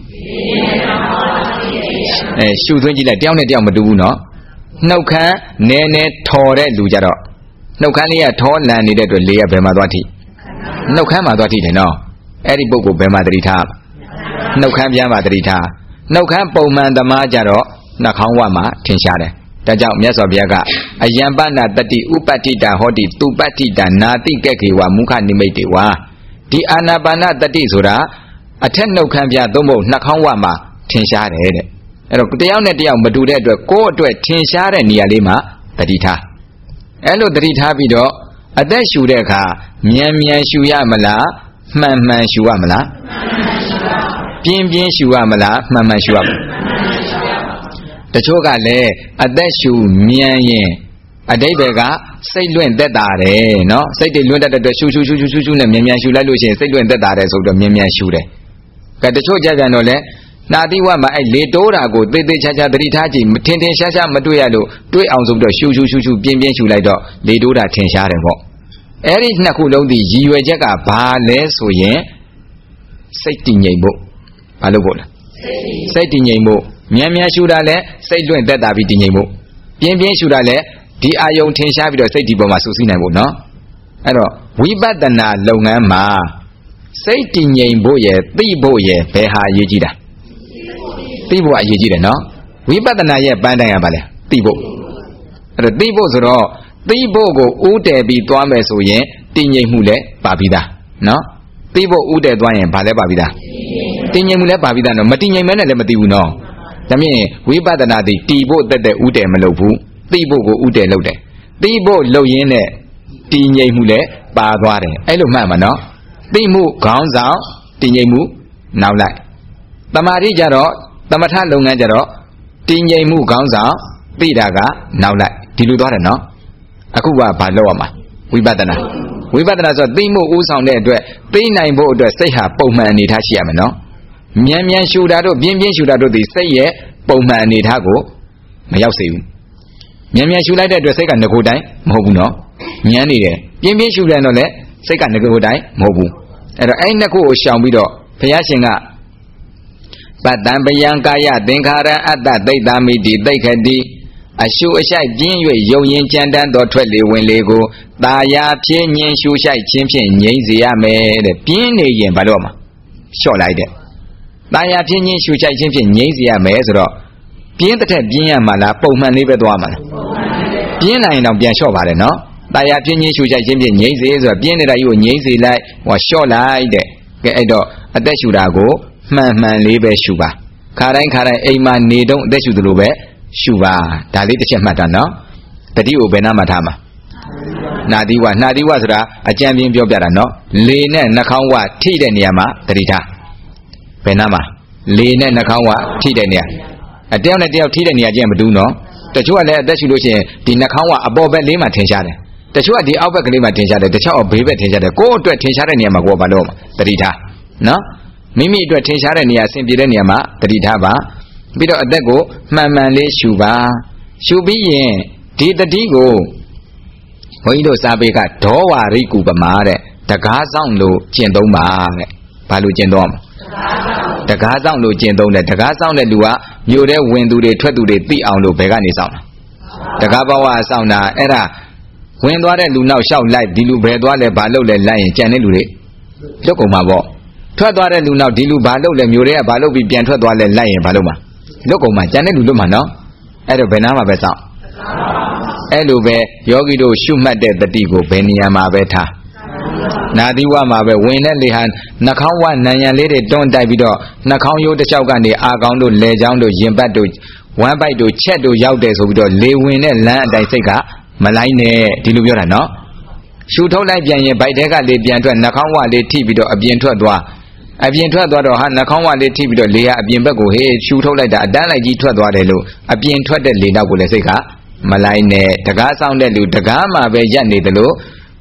အဲရှုသွင်းကြည့်လိုက်တယောက်နဲ့တယောက်မတူဘူးနော်နှုတ်ခမ်းနည်းနည်းထော်တဲ့လူကြတော့နှုတ်ခမ်းလေးကထောလန်နေတဲ့အတွက်လေကဘယ်မှာသွားထိနှုတ်ခမ်းမှာသွားထိတယ်နော်အဲ့ဒီပုဂ္ဂိုလ်ဘယ်မှာတတိထားနှုတ်ခမ်းပြန်မှာတတိထားနှုတ်ခမ်းပုံမှန်သမားကြတော့နှာခေါင်းဝမှာထင်ရှားတယ်ဒါကြောင့်မြတ်စွာဘုရားကအယံပနာတတိဥပတ္တိတာဟောတိသူပတ္တိတာနာတိကက်ခေဝမုခနိမိတ်တေဝါဒီအာနာပါနတတိဆိုတာအထက်နှုတ်ခမ်းပြသုံးဖို့နှာခေါင်းဝမှာထင်ရှားတယ်တဲ့အဲ့တော့တယောက်နဲ့တယောက်မတူတဲ့အတွက်ကိုယ့်အတွက်ထင်ရှားတဲ့နေရာလေးမှာတတိထားအဲ့လိုတတိထားပြီးတော့အသက်ရှူတဲ့အခါမြန်မြန်ရှူရမလားမှန်မှန်ရှူရမလားပြင်းပြင်းရှူရမလားမှန်မှန်ရှူရမလားတချို့ကလည်းအသက်ရှူမြန်ရင်အတိတ်ဘက်ကစိတ်လွင့်သက်သာတယ်နော်စိတ်တွေလွင့်တတ်တဲ့အတွက်ရှူရှူရှူရှူရှူရှူနဲ့မြန်မြန်ရှူလိုက်လို့ရှိရင်စိတ်လွင့်သက်သာတယ်ဆိုတော့မြန်မြန်ရှူတယ်ကဲတချို့ကြပြန်တော့လေနာတိဝမှာအဲ့လေတိုးတာကိုသေသေးချာချာသတိထားကြည့်ထင်ထင်ရှားရှားမတွေ့ရလို့တွေ့အောင်ဆိုပြီးတော့ရှူရှူရှူရှူပြင်းပြင်းရှူလိုက်တော့လေတိုးတာထင်ရှားတယ်ပေါ့အဲ့ဒီနှစ်ခုလုံးဒီရည်ရွယ်ချက်ကဘာလဲဆိုရင်စိတ်တည်ငြိမ်ဖို့ဘာလို့ပေါ့လဲစိတ်တည်ငြိမ်ဖို့မြန်မြန်ရှူတာလဲစိတ်လွင့်သက်သာပြီးတည်ငြိမ်ဖို့ပြင်းပြင်းရှူတာလဲဒီအာယုံထင်ရှားပြီးတော့စိတ်ဒီပေါ်မှာစူးစီးနိုင်ဖို့နော်အဲ့တော့ဝိပဿနာလုပ်ငန်းမှာစိတ်တည်ငြိမ်ဖို့ရယ်သိဖို့ရယ်ဘယ်ဟာအရေးကြီးတာသိဖို့အရေးကြီးတယ်နော်ဝိပဿနာရဲ့ပန်းတိုင်ရပါလေသိဖို့အဲ့တော့သိဖို့ဆိုတော့သိဖို့ကိုဥတည်ပြီးသွားမယ်ဆိုရင်တည်ငြိမ်မှုလည်းပါပြီးသားနော်သိဖို့ဥတည်သွားရင်ဘာလဲပါပြီးသားတည်ငြိမ်မှုလည်းပါပြီးသားနော်မတည်ငြိမ်မဲနဲ့လည်းမသိဘူးနော်ဒါမြင်ဝိပဿနာသည်တည်ဖို့တက်တဲ့ဥတည်မလုပ်ဘူးသိဖို့ကိုဥတည်လုပ်တယ်သိဖို့လုပ်ရင်းနဲ့တည်ငြိမ်မှုလည်းပါသွားတယ်အဲ့လိုမှတ်မှာနော်သိမှုခေါင်းဆောင်တည်ငြိမ်မှုနောက်လိုက်တမာတိကြတော့သမထလုပ်ငန်းကြတော့တည်ငြိမ်မှုခေါင်းဆောင်သိတာကနောက်လိုက်ဒီလိုသွားတယ်နော်အခုကဘာလုပ်ရမှာဝိပဿနာဝိပဿနာဆိုသိမှုဥဆောင်တဲ့အတွက်သိနိုင်ဖို့အတွက်စိတ်ဟာပုံမှန်အနေထားရှိရမယ်နော်မြန်မြန်ရှူတာတို့ပြင်းပြင်းရှူတာတို့ဒီစိတ်ရဲ့ပုံမှန်အနေထားကိုမရောက်စေဘူးမြန်မြန်ရှူလိုက်တဲ့အတွက်စိတ်ကငကိုတိုင်းမဟုတ်ဘူးနော်ညမ်းနေတယ်ပြင်းပြင်းရှူတယ်တော့လည်းစိတ်ကငကိုတိုင်းမဟုတ်ဘူးအဲ့တော့အဲ့နှစ်ခုကိုရှောင်ပြီးတော့ဘုရားရှင်ကပတ္တံပယံကာယသင်္ခါရအတ္တသိတ္တမိတိသိခတိအရှုအရှိုက်ပြင်း၍ယုံရင်ကြံတန်းသောထွက်လေဝင်လေကိုတာယာဖြင်းညင်ရှုရှိုက်ခြင်းဖြင့်ငြိမ့်စေရမယ်တဲ့ပြင်းနေရင်ဘာလို့မှာလျှော့လိုက်တဲ့တာယာဖြင်းညင်ရှုရှိုက်ခြင်းဖြင့်ငြိမ့်စေရမယ်ဆိုတော့ပြင်းတဲ့ထက်ပြင်းရမှာလားပုံမှန်လေးပဲသွားမှာလားပြင်းနိုင်တော့ပြန်လျှော့ပါတယ်နော်တာယာဖြင်းညင်ရှုရှိုက်ခြင်းဖြင့်ငြိမ့်စေဆိုတော့ပြင်းနေတာကြီးကိုငြိမ့်စေလိုက်ဟောလျှော့လိုက်တဲ့ကဲအဲ့တော့အသက်ရှူတာကိုမှန်မှန်လေးပဲရှူပါခါတိုင်းခါတိုင်းအိမ်မှာနေတော့အသက်ရှူသလိုပဲရှူပါဒါလေးတစ်ချက်မှတ်တာနော်တတိကိုဘယ်နာမှာထားမှာနာသီဝနာသီဝဆိုတာအကြံပြင်းပြောပြတာနော်လေနဲ့နှာခေါင်းဝထိတဲ့နေရာမှာတတိထားဘယ်နာမှာလေနဲ့နှာခေါင်းဝထိတဲ့နေရာအတယောက်နဲ့တယောက်ထိတဲ့နေရာချင်းမတူနော်တချို့ကလည်းအသက်ရှူလို့ရှိရင်ဒီနှာခေါင်းဝအပေါ်ဘက်လေးမှာထင်ရှားတယ်တချို့ကဒီအောက်ဘက်ကလေးမှာထင်ရှားတယ်တချို့ကဘေးဘက်ထင်ရှားတယ်ကိုယ့်အတွက်ထင်ရှားတဲ့နေရာမှာကိုယ်ဘာလို့မှာတတိထားနော်မိမိအတွက်ထင်ရှားတဲ့နေရာအဆင်ပြေတဲ့နေရာမှာတတိထားပါပြီးတော့အသက်ကိုမှန်မှန်လေးရှူပါရှူပြီးရင်ဒီတတိကိုဘုန်းကြီးတို့စာပေကဒေါဝါရိကူပမာတဲ့တကားဆောင်လို့ကျင့်သုံးပါတဲ့ဘာလို့ကျင့်သုံးမှာတကားဆောင်လို့ကျင့်သုံးတယ်တကားဆောင်တဲ့လူကမြို့ထဲဝင်သူတွေထွက်သူတွေသိအောင်လို့ဘယ်ကနေဆောင်တာတကားဘဝဆောင်တာအဲ့ဒါဝင်သွားတဲ့လူနောက်လျှောက်လိုက်ဒီလူဘယ်သွားလဲဘာလုပ်လဲလိုက်ရင်ကြံတဲ့လူတွေလွတ်ကုန်မှာပေါ့ထွက်သွားတဲ့လူနောက်ဒီလူဘာလုပ်လဲမြို့ထဲကဘာလုပ်ပြီးပြန်ထွက်သွားလဲလိုက်ရင်ဘာလုပ်မှာလွတ်ကုန်မှာကြံတဲ့လူလွတ်မှာနော်အဲ့တော့ဘယ်နာမှာပဲစောင့်အဲ့လိုပဲယောဂီတို့ရှုမှတ်တဲ့တတိကိုဘယ်နေရာမှာပဲထားနာသီဝမှာပဲဝင်တဲ့လေဟာနှာခေါင်းဝနံရံလေးတွေတွန်းတိုက်ပြီးတော့နှာခေါင်းရိုးတစ်လျှောက်ကနေအာကောင်းတို့လေချောင်းတို့ရင်ပတ်တို့ဝမ်းပိုက်တို့ချက်တို့ရောက်တယ်ဆိုပြီးတော့လေဝင်တဲ့လမ်းအတိုင်းစိတ်ကမလိုက်နဲ့ဒီလိုပြောတာနော်ရှူထုတ်လိုက်ပြန်ရင်ဗိုက်ထဲကလေပြန်ထွက်နှာခေါင်းဝလေးထိပြီးတော့အပြင်ထွက်သွားအပြင်ထွက်သွားတော့ဟာနှာခေါင်းဝလေးထိပြီးတော့လေဟာအပြင်ဘက်ကိုဟေးရှူထုတ်လိုက်တာအတန်းလိုက်ကြီးထွက်သွားတယ်လို့အပြင်ထွက်တဲ့လေနောက်ကိုလည်းစိတ်ကမလိုက်နဲ့တကားဆောင်တဲ့လူတကားမှာပဲရက်နေတယ်လို့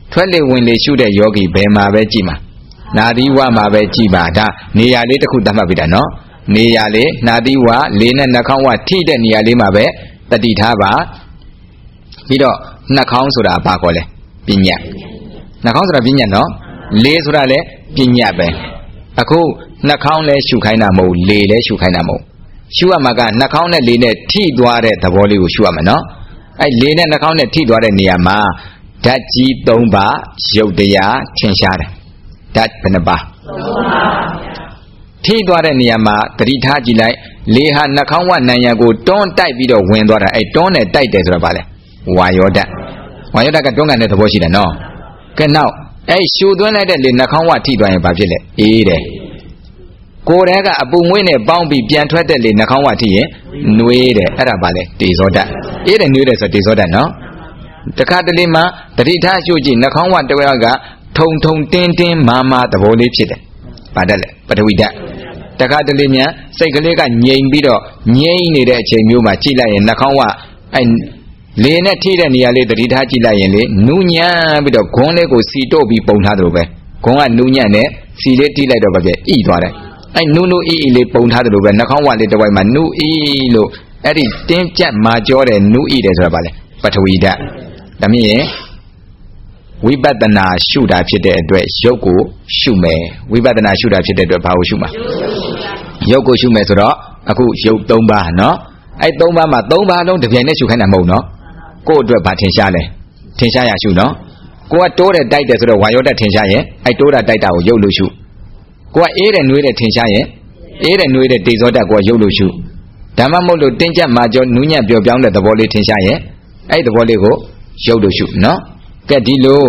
ထွက်လေဝင်လေရှုတဲ့ယောဂီဘယ်မှာပဲကြည်မှာနာသီဝမှာပဲကြည်ပါဒါနေရာလေးတစ်ခုသတ်မှတ်ပြီးတာနော်နေရာလေးနာသီဝလေးနဲ့နှာခေါင်းဝထိတဲ့နေရာလေးမှာပဲတတိထားပါပြီးတော့နှာခေါင်းဆိုတာဘာခေါ်လဲပညာနှာခေါင်းဆိုတာပညာနော်လေးဆိုတာလည်းပညာပဲအခုနှာခေါင်းလဲရှုခိုင်းတာမဟုတ်လေလဲရှုခိုင်းတာမဟုတ်ရှုရမှာကနှာခေါင်းနဲ့လေနဲ့ထိသွားတဲ့သဘောလေးကိုရှုရမှာနော်အဲလေနဲ့နှာခေါင်းနဲ့ထိသွားတဲ့နေရာမှာဓာတ်ကြီး၃ပါးရုပ်တရားထင်ရှားတယ်ဓာတ်ဘယ်နှပါ၃ပါးထိသွားတဲ့နေရာမှာတတိထားကြည့်လိုက်လေဟာနှာခေါင်းဝနံရံကိုတွန်းတိုက်ပြီးတော့ဝင်သွားတာအဲတွန်းနဲ့တိုက်တယ်ဆိုတော့ဗာလဲဝါယောဓာတ်ဝါယောဓာတ်ကတွန်းကန်တဲ့သဘောရှိတယ်နော်ကဲနောက်အဲရှူသွင်းလိုက်တဲ့လေနှာခေါင်းဝထိသွားရင်ဘာဖြစ်လဲအေးတယ်ကိုယ်တည်းကအပူငွေ့နဲ့ပေါင်းပြီးပြန်ထွက်တဲ့လေနှာခေါင်းဝထိရင်နှွေးတယ်အဲ့ဒါဗာလဲတေဇောဓာတ်အေးတယ်နှွေးတယ်ဆိုတေဇောဓာတ်နော်တခါတလေမှတတိထားရှုကြည့်နှာခေါင်းဝတဝက်ကထုံထုံတင်းတင်းမာမာသဘောလေးဖြစ်တယ်ဗာတတ်လဲပထဝီဓာတ်တခါတလေမြန်စိတ်ကလေးကငြိမ်ပြီးတော့ငြိမ်နေတဲ့အချိန်မျိုးမှာကြည့်လိုက်ရင်နှာခေါင်းဝအဲလေနဲ့ထိတဲ့နေရာလေးတတိထားကြည့်လိုက်ရင်လေနူးညံ့ပြီးတော့ဂွန်းလေးကိုစီတော့ပြီးပုံထားသလိုပဲဂွန်းကနူးညံ့နဲ့စီလေးတိလိုက်တော့ဗာပြဣသွားတယ်အဲနူးနူးအီအီလေးပုံထားသလိုပဲနှာခေါင်းဝလေးတစ်ဝိုက်မှာနူးအီလို့အဲ့ဒီတင်းကြပ်မာကြောတဲ့နူးအီတယ်ဆိုတာဗာလေပထဝီဓာတ်ဒါမြင်ရင်ဝိပဿနာရှုတာဖြစ်တဲ့အတွက်ရုပ်ကိုရှုမယ်ဝိပဿနာရှုတာဖြစ်တဲ့အတွက်ဘာကိုရှုမှာရုပ်ကိုရှုမယ်ဆိုတော့အခုရုပ်၃ပါးနော်အဲ၃ပါးမှာ၃ပါးလုံးတစ်ပြိုင်တည်းရှုခိုင်းတာမဟုတ်နော်ကိုယ့်အတွက်ဘာထင်ရှားလဲထင်ရှားရရှုနော်ကိုကတိုးတယ်တိုက်တယ်ဆိုတော့ဝါယောဓာတ်ထင်ရှားရင်အဲတိုးတာတိုက်တာကိုရုပ်လို့ရှုကိုကအေးတယ်နှွေးတယ်ထင်ရှားရင်အေးတယ်နှွေးတယ်တေဇောဓာတ်ကိုရုပ်လို့ရှုဒါမှမဟုတ်လို့တင်းကြပ်မာကြောနူးညံ့ပျော်ပြောင်းတဲ့သဘောလေးထင်ရှားရင်အဲသဘောလေးကိုရုပ်လို့ရှုနော်ကဲဒီလို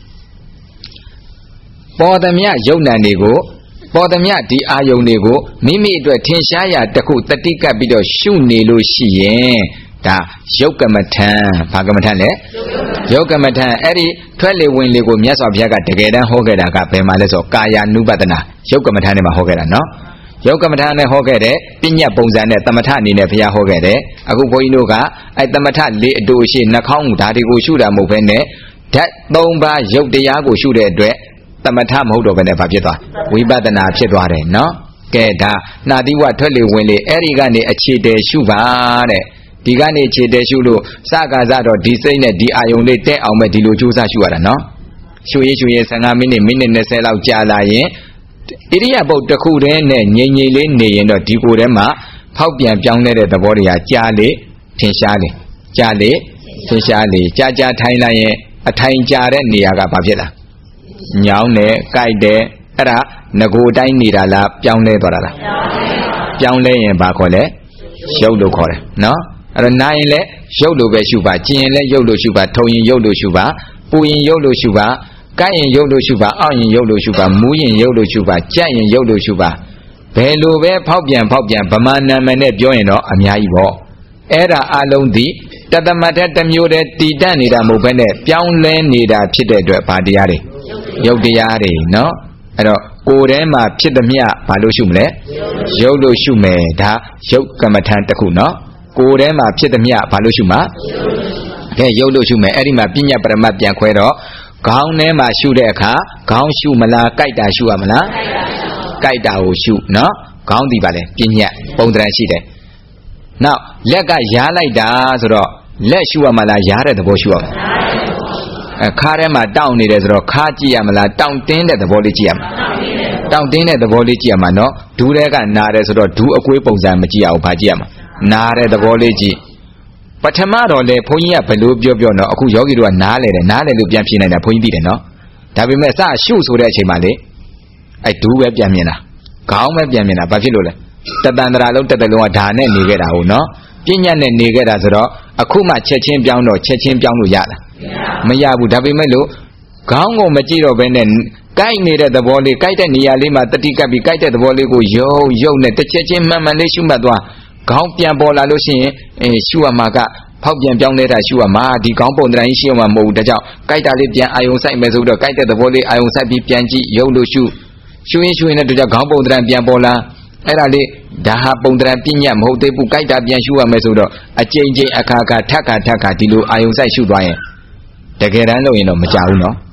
ပေါ်သမျှယုံနံတွေကိုပေါ်သမျှဒီအာယုံတွေကိုမိမိအတွက်ထင်ရှားရာတစ်ခုတတိကပ်ပြီးတော့ရှုနေလို့ရှိရင်ဒါယုတ်ကမ္မထံဘာကမ္မထံလဲယုတ်ကမ္မထံအဲ့ဒီထွက်လေဝင်လေကိုမြတ်စွာဘုရားကတကယ်တမ်းဟောခဲ့တာကဘယ်မှာလဲဆိုကာယ ानु ပဒနာယုတ်ကမ္မထံနဲ့မှာဟောခဲ့တာနော်ယုတ်ကမ္မထံနဲ့ဟောခဲ့တဲ့ပညာပုံစံနဲ့သမထအနေနဲ့ဘုရားဟောခဲ့တယ်အခုဘုန်းကြီးတို့ကအဲ့သမထလေးအတူရှိနှာခေါင်းဓာတ်တွေကိုရှုတာမဟုတ်ဘဲနဲ့ဓာတ်၃ပါးယုတ်တရားကိုရှုတဲ့အတွက်သမထမဟုတ်တော့ဘဲနဲ့ဘာဖြစ်သွားဝိပဿနာဖြစ်သွားတယ်နော်ကဲဒါနာတိဝထွက်လေဝင်လေအဲ့ဒီကနေအခြေတည်ရှုပါတဲ့ဒီကနေအခြေတည်ရှုလို့စကားစတော့ဒီစိတ်နဲ့ဒီအာယုံလေးတက်အောင်ပဲဒီလိုကြိုးစားရှုရတာနော်ရှုရေးရှုရေး၁၅မိနစ်မိနစ်၂၀လောက်ကြာလာရင်ဣရိယာပုတ်တစ်ခုတည်းနဲ့ငြိမ်ငြိမ်လေးနေရင်တော့ဒီကိုယ်ထဲမှာဖောက်ပြန်ပြောင်းလဲတဲ့သဘောတွေကကြာလေထင်ရှားလေကြာလေထင်ရှားလေကြာကြာထိုင်လိုက်ရင်အထိုင်ကြာတဲ့နေရာကဘာဖြစ်လားညောင်းတယ်ကြိုက်တယ်အဲ့ဒါငကိုတိုင်းနေတာလားပြောင်းလဲသွားတာလားပြောင်းလဲရင်ဘာခေါ်လဲရုပ်လို့ခေါ်တယ်နော်အဲ့တော့နာရင်လည်းရုပ်လို့ပဲရှုပါကျင်ရင်လည်းရုပ်လို့ရှုပါထုံရင်ရုပ်လို့ရှုပါပူရင်ရုပ်လို့ရှုပါကြိုက်ရင်ရုပ်လို့ရှုပါအောင့်ရင်ရုပ်လို့ရှုပါမူးရင်ရုပ်လို့ရှုပါကြက်ရင်ရုပ်လို့ရှုပါဘယ်လိုပဲဖောက်ပြန်ဖောက်ပြန်ဗမာနာမည်နဲ့ပြောရင်တော့အများကြီးပေါ့အဲ့ဒါအလုံးဒီတသမတ်တဲ့တစ်မျိုးတည်းတည်တတ်နေတာမဟုတ်ဘဲနဲ့ပြောင်းလဲနေတာဖြစ်တဲ့အတွက်ဘာတရားတွေရုပ်တရားတွေနော်အဲ့တော့ကိုယ်ထဲမှာဖြစ်သမျှဘာလို့ရှုမလဲရုပ်လို့ရှုမယ်ဒါရုပ်ကမ္မထံတစ်ခုနော်ကိုယ်ထဲမှာဖြစ်သမျှဘာလို့ရှုမှာကဲရုပ်လို့ရှုမယ်အဲ့ဒီမှာပညာပရမတ်ပြန်ခွဲတော့ခေါင်းထဲမှာရှုတဲ့အခါခေါင်းရှုမလားကြိုက်တာရှုရမလားကြိုက်တာကိုရှုနော်ခေါင်းဒီပါလေပညာပုံသဏ္ဍာန်ရှိတယ်နောက်လက်ကရားလိုက်တာဆိုတော့လက်ရှုရမလားရားတဲ့သဘောရှုရမလားအဲခါထဲမှာတောင့်နေတယ်ဆိုတော့ခါကြည့်ရမလားတောင့်တင်းတဲ့သဘောလေးကြည့်ရမလားတောင့်တင်းတဲ့သဘောလေးကြည့်ရမှာနော်ဒူးတဲ့ကနာတယ်ဆိုတော့ဒူးအကွေးပုံစံမကြည့်အောင်ဗာကြည့်ရမှာနာတဲ့သဘောလေးကြည့်ပထမတော့လေဘုန်းကြီးကဘယ်လိုပြောပြောနော်အခုယောဂီတို့ကနားလေတယ်နားလေလို့ပြန်ဖြေနိုင်တာဘုန်းကြီးသိတယ်နော်ဒါပေမဲ့စရှုဆိုတဲ့အချိန်မှာလေအဲဒူးပဲပြန်မြင်တာခေါင်းပဲပြန်မြင်တာဘာဖြစ်လို့လဲတတန်တရာလုံးတက်တက်လုံးကဓာနဲ့နေခဲ့တာဟုတ်နော်ပညာနဲ့နေခဲ့တာဆိုတော့အခုမှချက်ချင်းပြောင်းတော့ချက်ချင်းပြောင်းလို့ရလားမရဘူးဒါပေမဲ့လို့ခေါင်းကိုမကြည့်တော့ဘဲနဲ့ကိုက်နေတဲ့သဘောလေးကိုက်တဲ့နေရာလေးမှာတတိကပ်ပြီးကိုက်တဲ့သဘောလေးကိုယုံယုံနဲ့တစ်ချက်ချင်းမှန်မှန်လေးရှုမှတ်သွားခေါင်းပြန်ပေါ်လာလို့ရှိရင်အဲရှုရမှာကဖောက်ပြန်ပြောင်းလဲတာရှုရမှာဒီခေါင်းပုံတိုင်းရှုရမှာမဟုတ်ဘူးဒါကြောင့်ကိုက်တာလေးပြန်အာယုံဆိုင်မယ်ဆိုတော့ကိုက်တဲ့သဘောလေးအာယုံဆိုင်ပြီးပြန်ကြည့်ယုံလို့ရှုရှုရင်ရှုရင်လည်းတို့ကြောင့်ခေါင်းပုံတိုင်းပြန်ပေါ်လာအဲ့ဒါလေးဒါဟာပုံတရံပညာမဟုတ်သေးဘူးကြိုက်တာပြန်ရှုရမယ်ဆိုတော့အကျဉ်းချင်းအခါခါထက်ခါထက်ခါဒီလိုအာယုံဆိုင်ရှုသွားရင်တကယ်တမ်းလို့ရင်တော့မကြဘူးနော်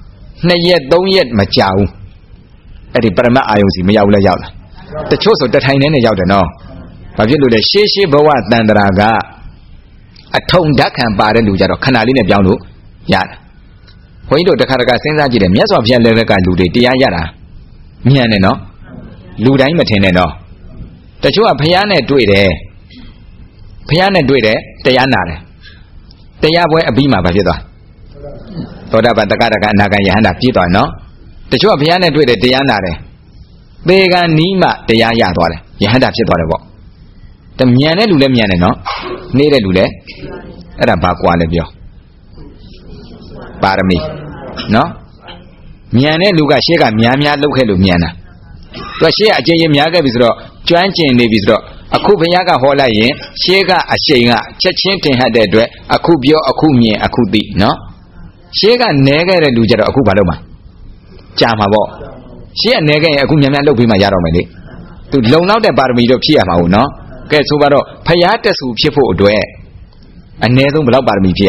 နှစ်ရက်သုံးရက်မကြာဘူးအဲ့ဒီပရမတ်အာယုံစီမရောက်လဲရောက်လာတချို့ဆိုတထိုင်နဲ့ရောက်တယ်နော်ဘာဖြစ်လို့လဲရှေးရှေးဘဝတန်တရာကအထုံဓာတ်ခံပါတဲ့လူကြတော့ခဏလေးနဲ့ပြောင်းလို့ရတယ်ဘုန်းကြီးတို့တခါတခါစဉ်းစားကြည့်တယ်မြတ်စွာဘုရားလည်းဘက်ကလူတွေတရားရတာမြန်တယ်နော်လူတိုင်းမထင်နဲ့နော်တချို့ကဘုရားနဲ့တွေ့တယ်ဘုရားနဲ့တွေ့တယ်တရားနာတယ်တရားပွဲအပြီးမှာဘာဖြစ်သွားသောတာပန်တက္ကတကအနာဂံယဟန္တာပြည့်သွားနော်တချို့ကဘုရားနဲ့တွေ့တယ်တရားနာတယ်သေကံနီးမှတရားရသွားတယ်ယဟန္တာဖြစ်သွားတယ်ပေါ့တမြန်တဲ့လူလည်းမြန်တယ်နော်နေတဲ့လူလည်းအဲ့ဒါဘာကွာလဲပြောပါရမီနော်မြန်တဲ့လူကရှေ့ကများများလှုပ်ခဲ့လို့မြန်တာသူကရှေ့ကအကျဉ်းကြီးများခဲ့ပြီဆိုတော့ကျွမ်းကျင်နေပြီဆိုတော့အခုဘုရားကဟောလိုက်ရင်ရှေ့ကအရှိန်ကချက်ချင်းတင်ဟတ်တဲ့အတွက်အခုပြောအခုမြင်အခုသိနော်ရှေ့ကနဲခဲ့တဲ့လူကြတော့အခုဘာလုပ်မှာကြာမှာပေါ့ရှေ့ကနဲခဲ့ရင်အခုများများလှုပ်ပြီးမှရတော့မယ်လေသူလုံလောက်တဲ့ပါရမီတော့ဖြည့်ရမှာဟုတ်နော်ကဲဆိုပါတော့ဘုရားတက်ဆူဖြစ်ဖို့အတွက်အနည်းဆုံးဘယ်လောက်ပါရမီဖြည့်ရ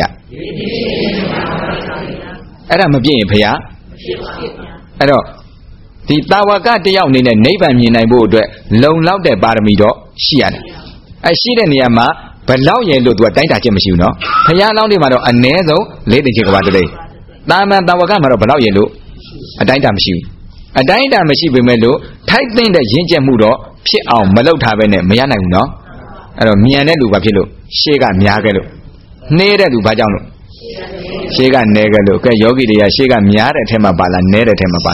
အဲ့ဒါမပြည့်ရင်ဘုရားအဲ့တော့ဒီတာဝကတယောက်အနေနဲ့နိဗ္ဗာန်မြင်နိုင်ဖို့အတွက်လုံလောက်တဲ့ပါရမီတော့ရှိရတယ်အဲရှိတဲ့နေရာမှာဘယ်လောက်ရင်လို့သူကတိုင်းတာချက်မရှိဘူးနော်ဘုရားလောင်းတွေမှာတော့အနည်းဆုံးလေးသိန်းချေကဘာတလေးတာမန်တာဝကမှာတော့ဘယ်လောက်ရင်လို့အတိုင်းတာမရှိဘူးအတိုင်းတာမရှိပေမဲ့လို့ထိုက်သိမ့်တဲ့ရင့်ကျက်မှုတော့ဖြစ်အောင်မလုပ်ထားပဲနဲ့မရနိုင်ဘူးနော်အဲ့တော့မြန်တဲ့လူဘာဖြစ်လို့ရှေးကများခဲ့လို့နှေးတဲ့လူဘာကြောင့်လို့ရှေးကနေခဲ့လို့ကဲယောဂီတွေကရှေးကများတဲ့အထက်မှာပါလားနဲတဲ့အထက်မှာပါ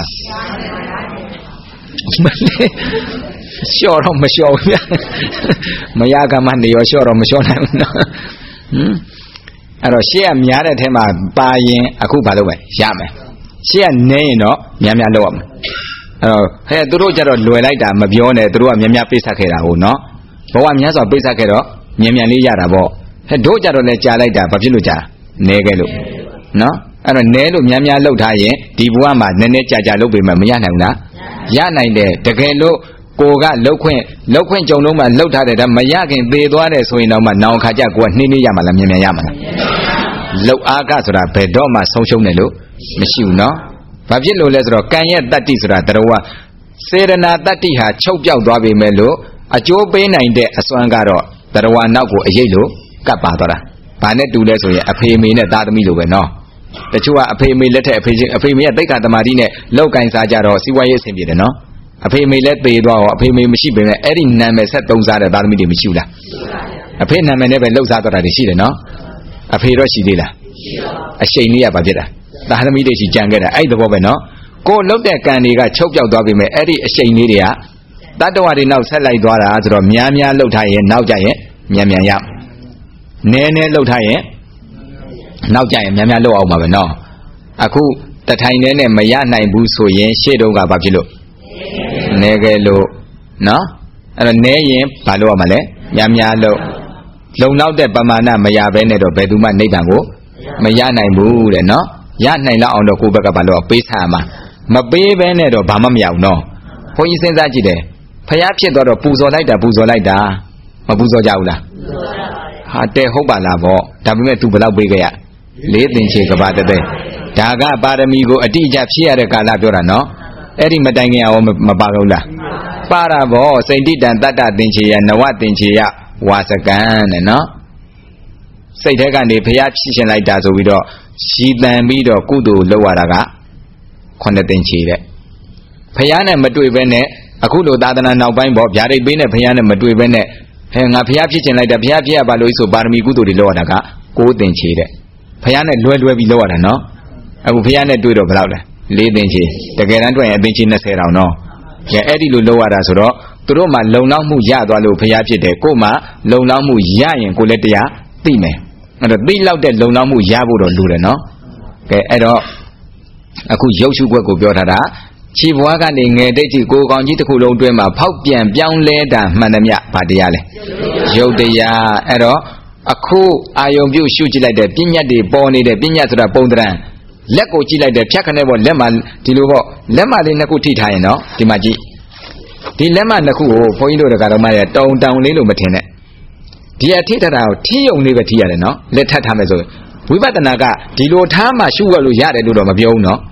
မလေးလျှော့တော့မလျှော့ဘူးဗျာမရကမှနေရောလျှော့တော့မလျှော့နိုင်ဘူးနော်ဟမ်အဲ့တော့ရှေးကများတဲ့အထက်မှာပါရင်အခုဘာလုပ်မလဲရမယ်ရှေးကနဲရင်တော့များများလုပ်ရမယ်အဲ့တော့ဟဲ့သူတို့ကြတော့လွယ်လိုက်တာမပြောနဲ့သူတို့ကများများပိတ်ဆက်ခဲ့တာဟုတ်နော်ဘဝများစွာပိတ်ဆက်ခဲ့တော့မြန်မြန်လေးရတာပေါ့ဟဲ့တို့ကြတော့လည်းကြာလိုက်တာဘာဖြစ်လို့ကြာနဲခဲ့လို့နော်အဲ့တော့နဲလို့များများလှုပ်ထားရင်ဒီဘဝမှာနည်းနည်းကြာကြာလှုပ်ပေမဲ့မရနိုင်ဘူးလားရနိုင်တယ်တကယ်လို့ကိုကလှုပ်ခွင့်လှုပ်ခွင့်ကြုံလုံးမှလှုပ်ထားတယ်ဒါမရခင်သေသွားတယ်ဆိုရင်တော့မှနောင်ခါကျကိုကနှင်းနှင်းရမှာလားမြန်မြန်ရမှာလားလှုပ်အားကဆိုတာဘယ်တော့မှဆုံးရှုံးတယ်လို့မရှိဘူးနော်ဘာဖြစ်လို့လဲဆိုတော့ကံရဲ့တတ္တိဆိုတာတရဝစေရနာတတ္တိဟာချုပ်ပြောက်သွားပြီမဲ့လို့အကျိုးပေးနိုင်တဲ့အစွမ်းကတော့တရဝနောက်ကိုအရေးလို့ကပ်ပါသွားတာဘာနဲ့တူလဲဆိုရင်အဖေမေနဲ့သားသမီးလိုပဲနော်တချို့ကအဖေမေလက်ထက်အဖေချင်းအဖေမေကတိတ်ခါတမာတိနဲ့လောက်ကင်စားကြတော့စီးပွားရေးအဆင်ပြေတယ်နော်အဖေမေလည်းသေသွားတော့အဖေမေမရှိပေမဲ့အဲ့ဒီနာမည်ဆက်သုံးစားတဲ့သားသမီးတွေမရှိဘူးလားအဖေနာမည်နဲ့ပဲလှုပ်စားသွားတာတွေရှိတယ်နော်အဖေတော့ရှိသေးလားအရှိန်လေးကဘာဖြစ်တာသားသမီးတွေရှိကြံခဲ့တာအဲ့ဒီသဘောပဲနော်ကိုလှုပ်တဲ့ကံတွေကချုပ်ပြောက်သွားပြီမဲ့အဲ့ဒီအရှိန်လေးတွေကတတ္တဝါတွေနောက်ဆက်လိုက်သွားတာဆိုတော့များများလှုပ်ထားရင်နောက်ကြရင်မြန်မြန်ရနည်းနည်းလှုပ်ထားရင်နောက်ကြရင်များများလှုပ်အောင်ပါပဲနော်အခုတထိုင်နဲ့နဲ့မရနိုင်ဘူးဆိုရင်ရှေ့တုန်းကဘာဖြစ်လို့နဲခဲ့လို့နော်အဲ့တော့နဲရင်ဘာလုပ်ရမှာလဲများများလှုပ်လုံလောက်တဲ့ပမာဏမရဘဲနဲ့တော့ဘယ်သူမှနိဗ္ဗာန်ကိုမရနိုင်ဘူးတဲ့နော်ရနိုင်လောက်အောင်တော့ကိုယ့်ဘက်ကဘာလို့ပေးစားမှာမပေးဘဲနဲ့တော့ဘာမှမရဘူးနော်ဘုန်းကြီးစဉ်းစားကြည့်တယ်ဖျားဖြစ်တော့ပူဇော်လိုက်တာပူဇော်လိုက်တာမပူဇော်ကြဘူးလားဟာတဲ့ဟုတ်ပါလားဗောဒါပေမဲ့ तू ဘယ်လောက်ပေးခဲ့ရလေးသင်္ချေကဘာတည်းဒါကပါရမီကိုအတိအကျဖြည့်ရတဲ့ကာလပြောတာနော်အဲ့ဒီမတိုင်ခင်ရောမပါဘူးလားပါတာဗောစိတ်တိတံတတ္တသင်္ချေယနဝသင်္ချေယဝါစကံတဲ့နော်စိတ်ထဲကနေဖျားဖြစ်ရှင်လိုက်တာဆိုပြီးတော့ရှည်တန်ပြီးတော့ကုသိုလ်လုပ်ရတာကခုနှစ်သင်္ချေတဲ့ဖျားနဲ့မတွေ့ဘဲနဲ့အခုလိုသာသနာနောက်ပိုင်းဗောဗျာဒိတ်ပေးနဲ့ဖျားနဲ့မတွေ့ဘဲနဲ့ဟဲ့ငါဖျားဖြစ်ရှင်လိုက်တာဖျားဖြစ်ရပါလို့ဆိုပါရမီကုသိုလ်တွေလုပ်ရတာကကိုးသင်္ချေတဲ့ဖျားနဲ့လွယ်လွယ်ပြီးလုပ်ရတာနော်အခုဖျားနဲ့တွေ့တော့ဘယ်လောက်လဲလေးသင်္ချေတကယ်တမ်းတွေ့ရင်အသင်္ချေနှစ်ဆယ်တောင်နော်ကဲအဲ့ဒီလိုလုပ်ရတာဆိုတော့သူတို့မှလုံလောက်မှုရသွားလို့ဖျားဖြစ်တယ်ကို့မှလုံလောက်မှုရရင်ကိုလည်းတရားသိမယ်အဲ့တော့သိလောက်တဲ့လုံလောက်မှုရဖို့တော့လိုတယ်နော်ကဲအဲ့တော့အခုရုပ်ရှုွက်ကိုပြောထားတာခြေဘွားကနေငယ်တိတ်ကြီးကိုကောင်ကြီးတစ်ခုလုံးတွဲမှာဖောက်ပြန်ပြောင်းလဲတာမှန်သမျှဗာတရားလဲရုပ်တရားအဲ့တော့အခုအာယုံပြုရှုကြည့်လိုက်တဲ့ပညာတွေပေါ်နေတဲ့ပညာဆိုတာပုံတရံလက်ကိုကြည့်လိုက်တဲ့ဖြတ်ခနဲ့ပေါ့လက်မှာဒီလိုပေါ့လက်မလေးနှစ်ခုထိထားရင်နော်ဒီမှာကြည့်ဒီလက်မနှစ်ခုကိုဘုန်းကြီးတို့တက္ကတော်မရတောင်တောင်လေးလို့မထင်နဲ့ဒီအထိထတာကိုထိယုံလေးပဲထိရတယ်နော်လက်ထပ်ထားမယ်ဆိုဝိပဿနာကဒီလိုထားမှရှုရလို့ရတယ်လို့တော့မပြောဘူးနော်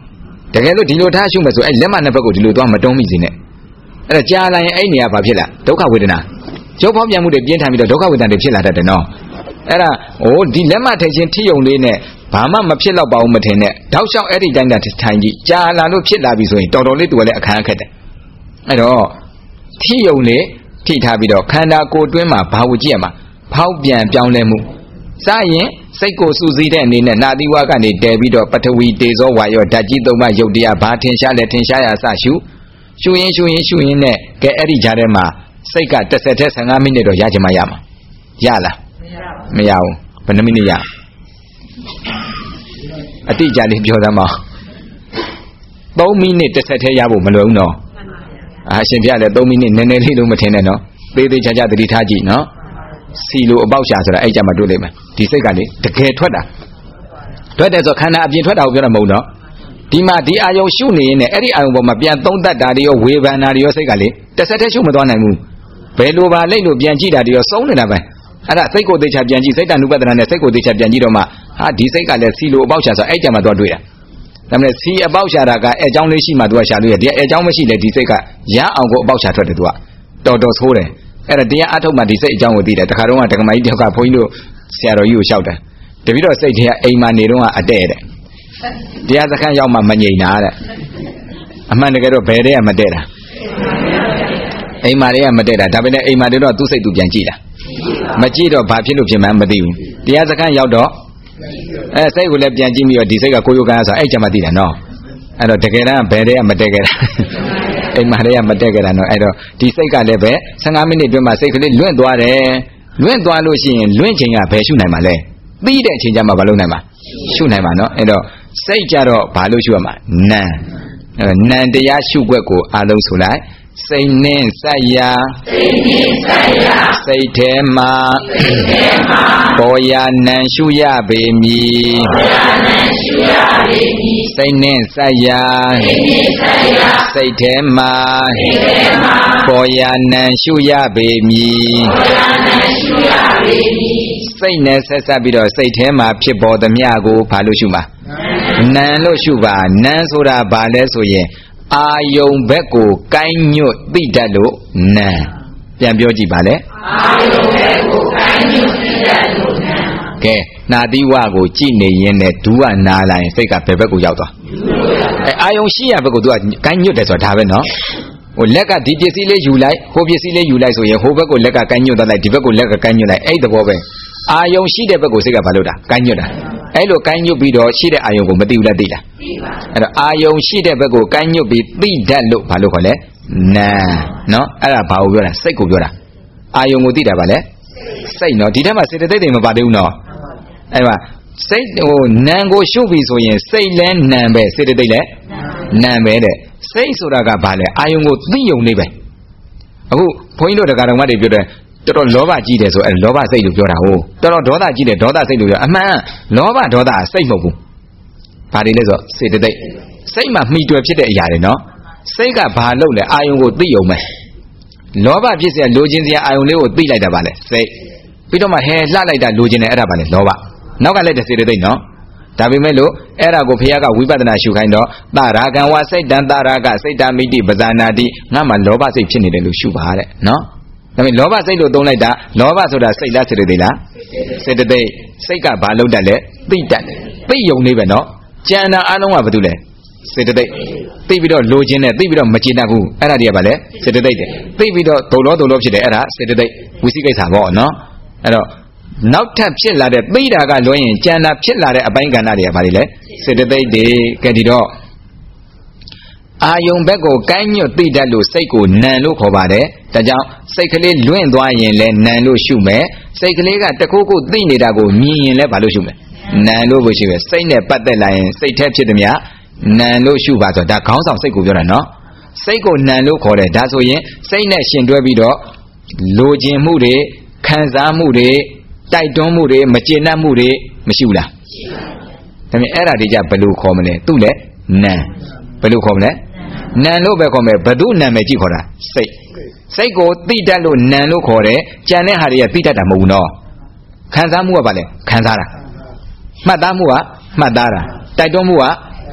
တကယ်လို့ဒီလိုထားရှုမယ်ဆိုအဲ့လက်မနှစ်ဘက်ကိုဒီလိုသွားမတုံးမိစေနဲ့အဲ့တော့ကြာလာရင်အဲ့နေရာဘာဖြစ်လာဒုက္ခဝေဒနာရုပ်ဖောက်ပြန်မှုတွေပြင်းထန်ပြီးတော့ဒုက္ခဝေဒနာတွေဖြစ်လာတတ်တယ်နော်အဲ့ဒါဟိုဒီလက်မထည့်ချင်းထိယုံလေးနဲ့ဘာမှမဖြစ်တော့ပါဘူးမထင်နဲ့တောက်လျှောက်အဲ့ဒီတိုင်းတာထိုင်ကြည့်ကြာလာလို့ဖြစ်လာပြီဆိုရင်တော်တော်လေးသူကလည်းအခန်းအခက်တယ်အဲ့တော့ထိယုံလေးထိထားပြီးတော့ခန္ဓာကိုယ်တွင်းမှာဘာကိုကြည့်ရမှာဖောက်ပြန်ပြောင်းလဲမှုစရင်စိတ်ကိုစူးစီးတဲ့အနေနဲ့နာသီဝကနေတည်ပြီးတော့ပထဝီတေဇောဝါယောဓာတ်ကြီးသုံးပါးယုတ်တရားဘာထင်ရှားလဲထင်ရှားရအစရှုရှုရင်ရှုရင်ရှုရင်နဲ့ကဲအဲ့ဒီကြားထဲမှာစိတ်ကတစ်ဆက်တည်းဆယ်ငါးမိနစ်တော့ရချင်မှရမှာရလားမရဘူးဘယ်နှမိနစ်ရအတိအကျလေးပြောသမ်းပါသုံးမိနစ်တစ်ဆက်တည်းရဖို့မလွယ်ဘူးနော်အရှင်ပြလည်းသုံးမိနစ်နည်းနည်းလေးလို့မထင်နဲ့နော်သေးသေးချာချာသတိထားကြည့်နော်စီလိုအပေါက်ရှာဆိုတာအဲ့ကြမှာတွေ့လိမ့်မယ်ဒီစိတ်ကလေတကယ်ထွက်တာထွက်တယ်ဆိုခန္ဓာအပြင်ထွက်တာကိုပြောတာမဟုတ်တော့ဒီမှာဒီအာယုံရှုနေရင်လည်းအဲ့ဒီအာယုံပေါ်မှာပြန်သုံးသပ်တာတွေရောဝေဖန်တာတွေရောစိတ်ကလေတစ်ဆက်တည်းရှုမသွားနိုင်ဘူးဘယ်လိုပါလိမ့်လို့ပြန်ကြည့်တာတွေရောစုံနေတာပဲအဲ့ဒါစိတ်ကိုသိချာပြန်ကြည့်စိတ်တ ानु ပဒနာနဲ့စိတ်ကိုသိချာပြန်ကြည့်တော့မှဟာဒီစိတ်ကလည်းစီလိုအပေါက်ရှာဆိုအဲ့ကြမှာသွားတွေ့တာဒါပေမဲ့စီအပေါက်ရှာတာကအဲအကြောင်းလေးရှိမှသူကရှာလို့ရဒီအဲအကြောင်းမရှိလေဒီစိတ်ကရအောင်ကိုအပေါက်ရှာထွက်တယ်သူကတော်တော်ဆိုးတယ်အဲ့ဒါတရားအထုတ်မှဒီစိတ်အကြောင်းကိုသိတယ်တခါတော့ကဒကမကြီးတယောက်ကဘုန်းကြီးတို့ဆရာတော်ကြီးကိုလျှောက်တယ်တပည့်တော်စိတ်တွေကအိမ်မှာနေတော့အတဲ့တဲ့တရားစခန်းရောက်မှမငြိမ်တာတဲ့အမှန်တကယ်တော့ဘယ်တည်းကမတဲ့တာအိမ်မှာတည်းကမတဲ့တာဒါပေမဲ့အိမ်မှာတည်းတော့သူ့စိတ်သူပြန်ကြည့်တာမကြည့်တော့ဘာဖြစ်လို့ဖြစ်မှန်းမသိဘူးတရားစခန်းရောက်တော့အဲစိတ်ကိုလည်းပြန်ကြည့်ပြီးတော့ဒီစိတ်ကကိုယ်ယုတ်ကန်းဆိုအဲ့ကြမှာသိတာနော်အဲ့တော့တကယ်တမ်းဘယ်တည်းကမတဲ့ခဲ့တာအိမ်မှာတည်းကမတဲ့ခဲ့တာနော်အဲ့တော့ဒီစိတ်ကလည်းပဲဆယ်ငါးမိနစ်အတွင်းမှာစိတ်ကလေးလွင့်သွားတယ်လွင့်သွားလို့ရှိရင်လွင့်ချိန်ကဘယ်ရှုနိုင်မှာလဲသိတဲ့အချိန်ကျမှမလုပ်နိုင်မှာရှုနိုင်မှာနော်အဲ့တော့စိတ်ကြတော့ဘာလို့ရှုရမှာနံနံတရားရှုွက်ကိုအလုံးဆိုလိုက်စိတ်နဲ့စိုက်ရာစိတ်နဲ့စိုက်ရာစိတ်ထဲမှာစိတ်ထဲမှာပေါ်ရာနံရှုရပေမည်ပေါ်ရာနံရှုရပေမည်စိတ်နဲ့စိုက်ရာစိတ်နဲ့စိုက်ရာစိတ်ထဲမှာစိတ်ထဲမှာပေါ်ရာနံရှုရပေမည်ပေါ်ရာနံရှုရပေမည်စိတ်နဲ့ဆက်ဆက်ပြီးတော့စိတ်ထဲမှာဖြစ်ပေါ်သမျှကိုဘာလို့ရှုမှာနံလို့ရှုပါနံဆိုတာဘာလဲဆိုရင်အာယုံဘက်ကိုကိုင်းညွတ်သိတတ်လို့နံပြန်ပြောကြည့်ပါလေအာယုံဘက်ကိုကိုင်းညွတ်သိတတ်လို့နံကဲနာတိဝကိုကြည့်နေရင်နဲ့ဒူးကနားလာရင်စိတ်ကဘယ်ဘက်ကိုရောက်သွားအဲအာယုံရှိရဘက်ကိုသူကကိုင်းညွတ်တယ်ဆိုတာဒါပဲနော်ဟိုလက်ကဒီပစ္စည်းလေးယူလိုက်ဟိုပစ္စည်းလေးယူလိုက်ဆိုရင်ဟိုဘက်ကိုလက်ကကိုင်းညွတ်သွားလိုက်ဒီဘက်ကိုလက်ကကိုင်းညွတ်လိုက်အဲ့သဘောပဲအာယုံရှိတဲ့ဘက်ကိုစိတ်ကဘာလို့တာကိုင်းညွတ်တာအဲ့လိုကိုင်းညွတ်ပြီးတော့ရှိတဲ့အာယုံကိုမသိဘူးလားသိလားသိပါအဲ့တော့အာယုံရှိတဲ့ဘက်ကိုကိုင်းညွတ်ပြီးသိတတ်လို့ဘာလို့ခေါ်လဲနာနော်အဲ့ဒါဘာကိုပြောတာစိတ်ကိုပြောတာအာယုံကိုသိတာပါလေစိတ်နော်ဒီထက်မှစေတသိက်တွေမပါသေးဘူးနော်အဲ့မှာစိတ်ဟိုနံကိုရှုပ်ပြီဆိုရင်စိတ်လဲနံပဲစေတသိက်လဲနံပဲတဲ့စိတ်ဆိုတာကဘာလဲအာယုံကိုသိယုံနေပဲအခုဘုန်းကြီးတို့တရားတော်မတွေပြောတယ်တော်တော်လောဘကြီးတယ်ဆိုအဲလောဘစိတ်လို့ပြောတာဟုတ်တော်တော်ဒေါသကြီးတယ်ဒေါသစိတ်လို့ပြောအမှန်လောဘဒေါသစိတ်မဟုတ်ဘူးဘာတွေလဲဆိုစေတသိက်စိတ်မှာမှီတွယ်ဖြစ်တဲ့အရာတွေနော်စိတ်ကဘာလုပ်လဲအာယုံကိုသိအောင်မယ်လောဘဖြစ်เสียလိုချင်เสียအာယုံလေးကိုသိလိုက်တာပါလေစိတ်ပြီးတော့မှဟဲလှလိုက်တာလိုချင်တယ်အဲ့ဒါပါလေလောဘနောက်ကလည်းတဲ့စေတသိက်နော်ဒါပေမဲ့လို့အဲ့ဒါကိုဘုရားကဝိပဿနာရှုခိုင်းတော့တရာကံဝစိတ်တံတရာကစိတ်တမိတိပဇာနာတိငါမှလောဘစိတ်ဖြစ်နေတယ်လို့ရှုပါတဲ့နော်ဒါပေမဲ့လောဘစိတ်လို့သုံးလိုက်တာလောဘဆိုတာစိတ်လားစေတသိက်လားစေတသိက်စိတ်ကဘာလုပ်တတ်လဲသိတတ်တယ်သိယုံနေပဲနော်ကြံတာအလုံးကဘာတူလဲစေတသိက်သိပြီးတော့လိုချင်တယ်သိပြီးတော့မကျေနပ်ဘူးအဲ့ဒါတွေကဘာလဲစေတသိက်တယ်သိပြီးတော့ဒုလောဒုလောဖြစ်တယ်အဲ့ဒါစေတသိက်ဝိသိကိစ္စပေါ့နော်အဲ့တော့နောက်ထပ်ဖြစ်လာတဲ့သိတာကလွှဲရင်ကြံတာဖြစ်လာတဲ့အပိုင်းကဏ္ဍတွေကဘာတွေလဲစေတသိက်တွေကဲဒီတော့အာယုံဘက်ကိုကိုင်းညွတ်သိတတ်လို့စိတ်ကိုနံလို့ခေါ်ပါတယ်ဒါကြောင့်စိတ်ကလေးလွင့်သွားရင်လည်းနံလို့ရှုမယ်စိတ်ကလေးကတခုခုသိနေတာကိုမြင်ရင်လည်းဘာလို့ရှုမယ်နံလို့ပဲရှုမယ်စိတ်နဲ့ပတ်သက်လာရင်စိတ်แท้ဖြစ်သည်များနံလို့ရှုပါဆိုဒါခေါင်းဆောင်စိတ်ကိုပြောတာနော်စိတ်ကိုနံလို့ခေါ်တယ်ဒါဆိုရင်စိတ်နဲ့ရှင်တွဲပြီးတော့လိုချင်မှုတွေခံစားမှုတွေတိုက်တွန်းမှုတွေမကျေနပ်မှုတွေမရှိဘူးလားရှိပါဘူးဒါပေမဲ့အဲ့ဒါတွေကြဘယ်လိုခေါ်မလဲသူ့လေနံဘယ်လိုခေါ်မလဲနံလို့ပဲခေါ်မယ်ဘု து နာမည်ကြည့်ခေါ်တာစိတ်စိတ်ကိုသိတတ်လို့နံလို့ခေါ်တယ်ကြံတဲ့ဟာတွေကသိတတ်တာမဟုတ်ဘူးနော်ခံစားမှုကဘာလဲခံစားတာမှတ်သားမှုကမှတ်သားတာတိုက်တွန်းမှုက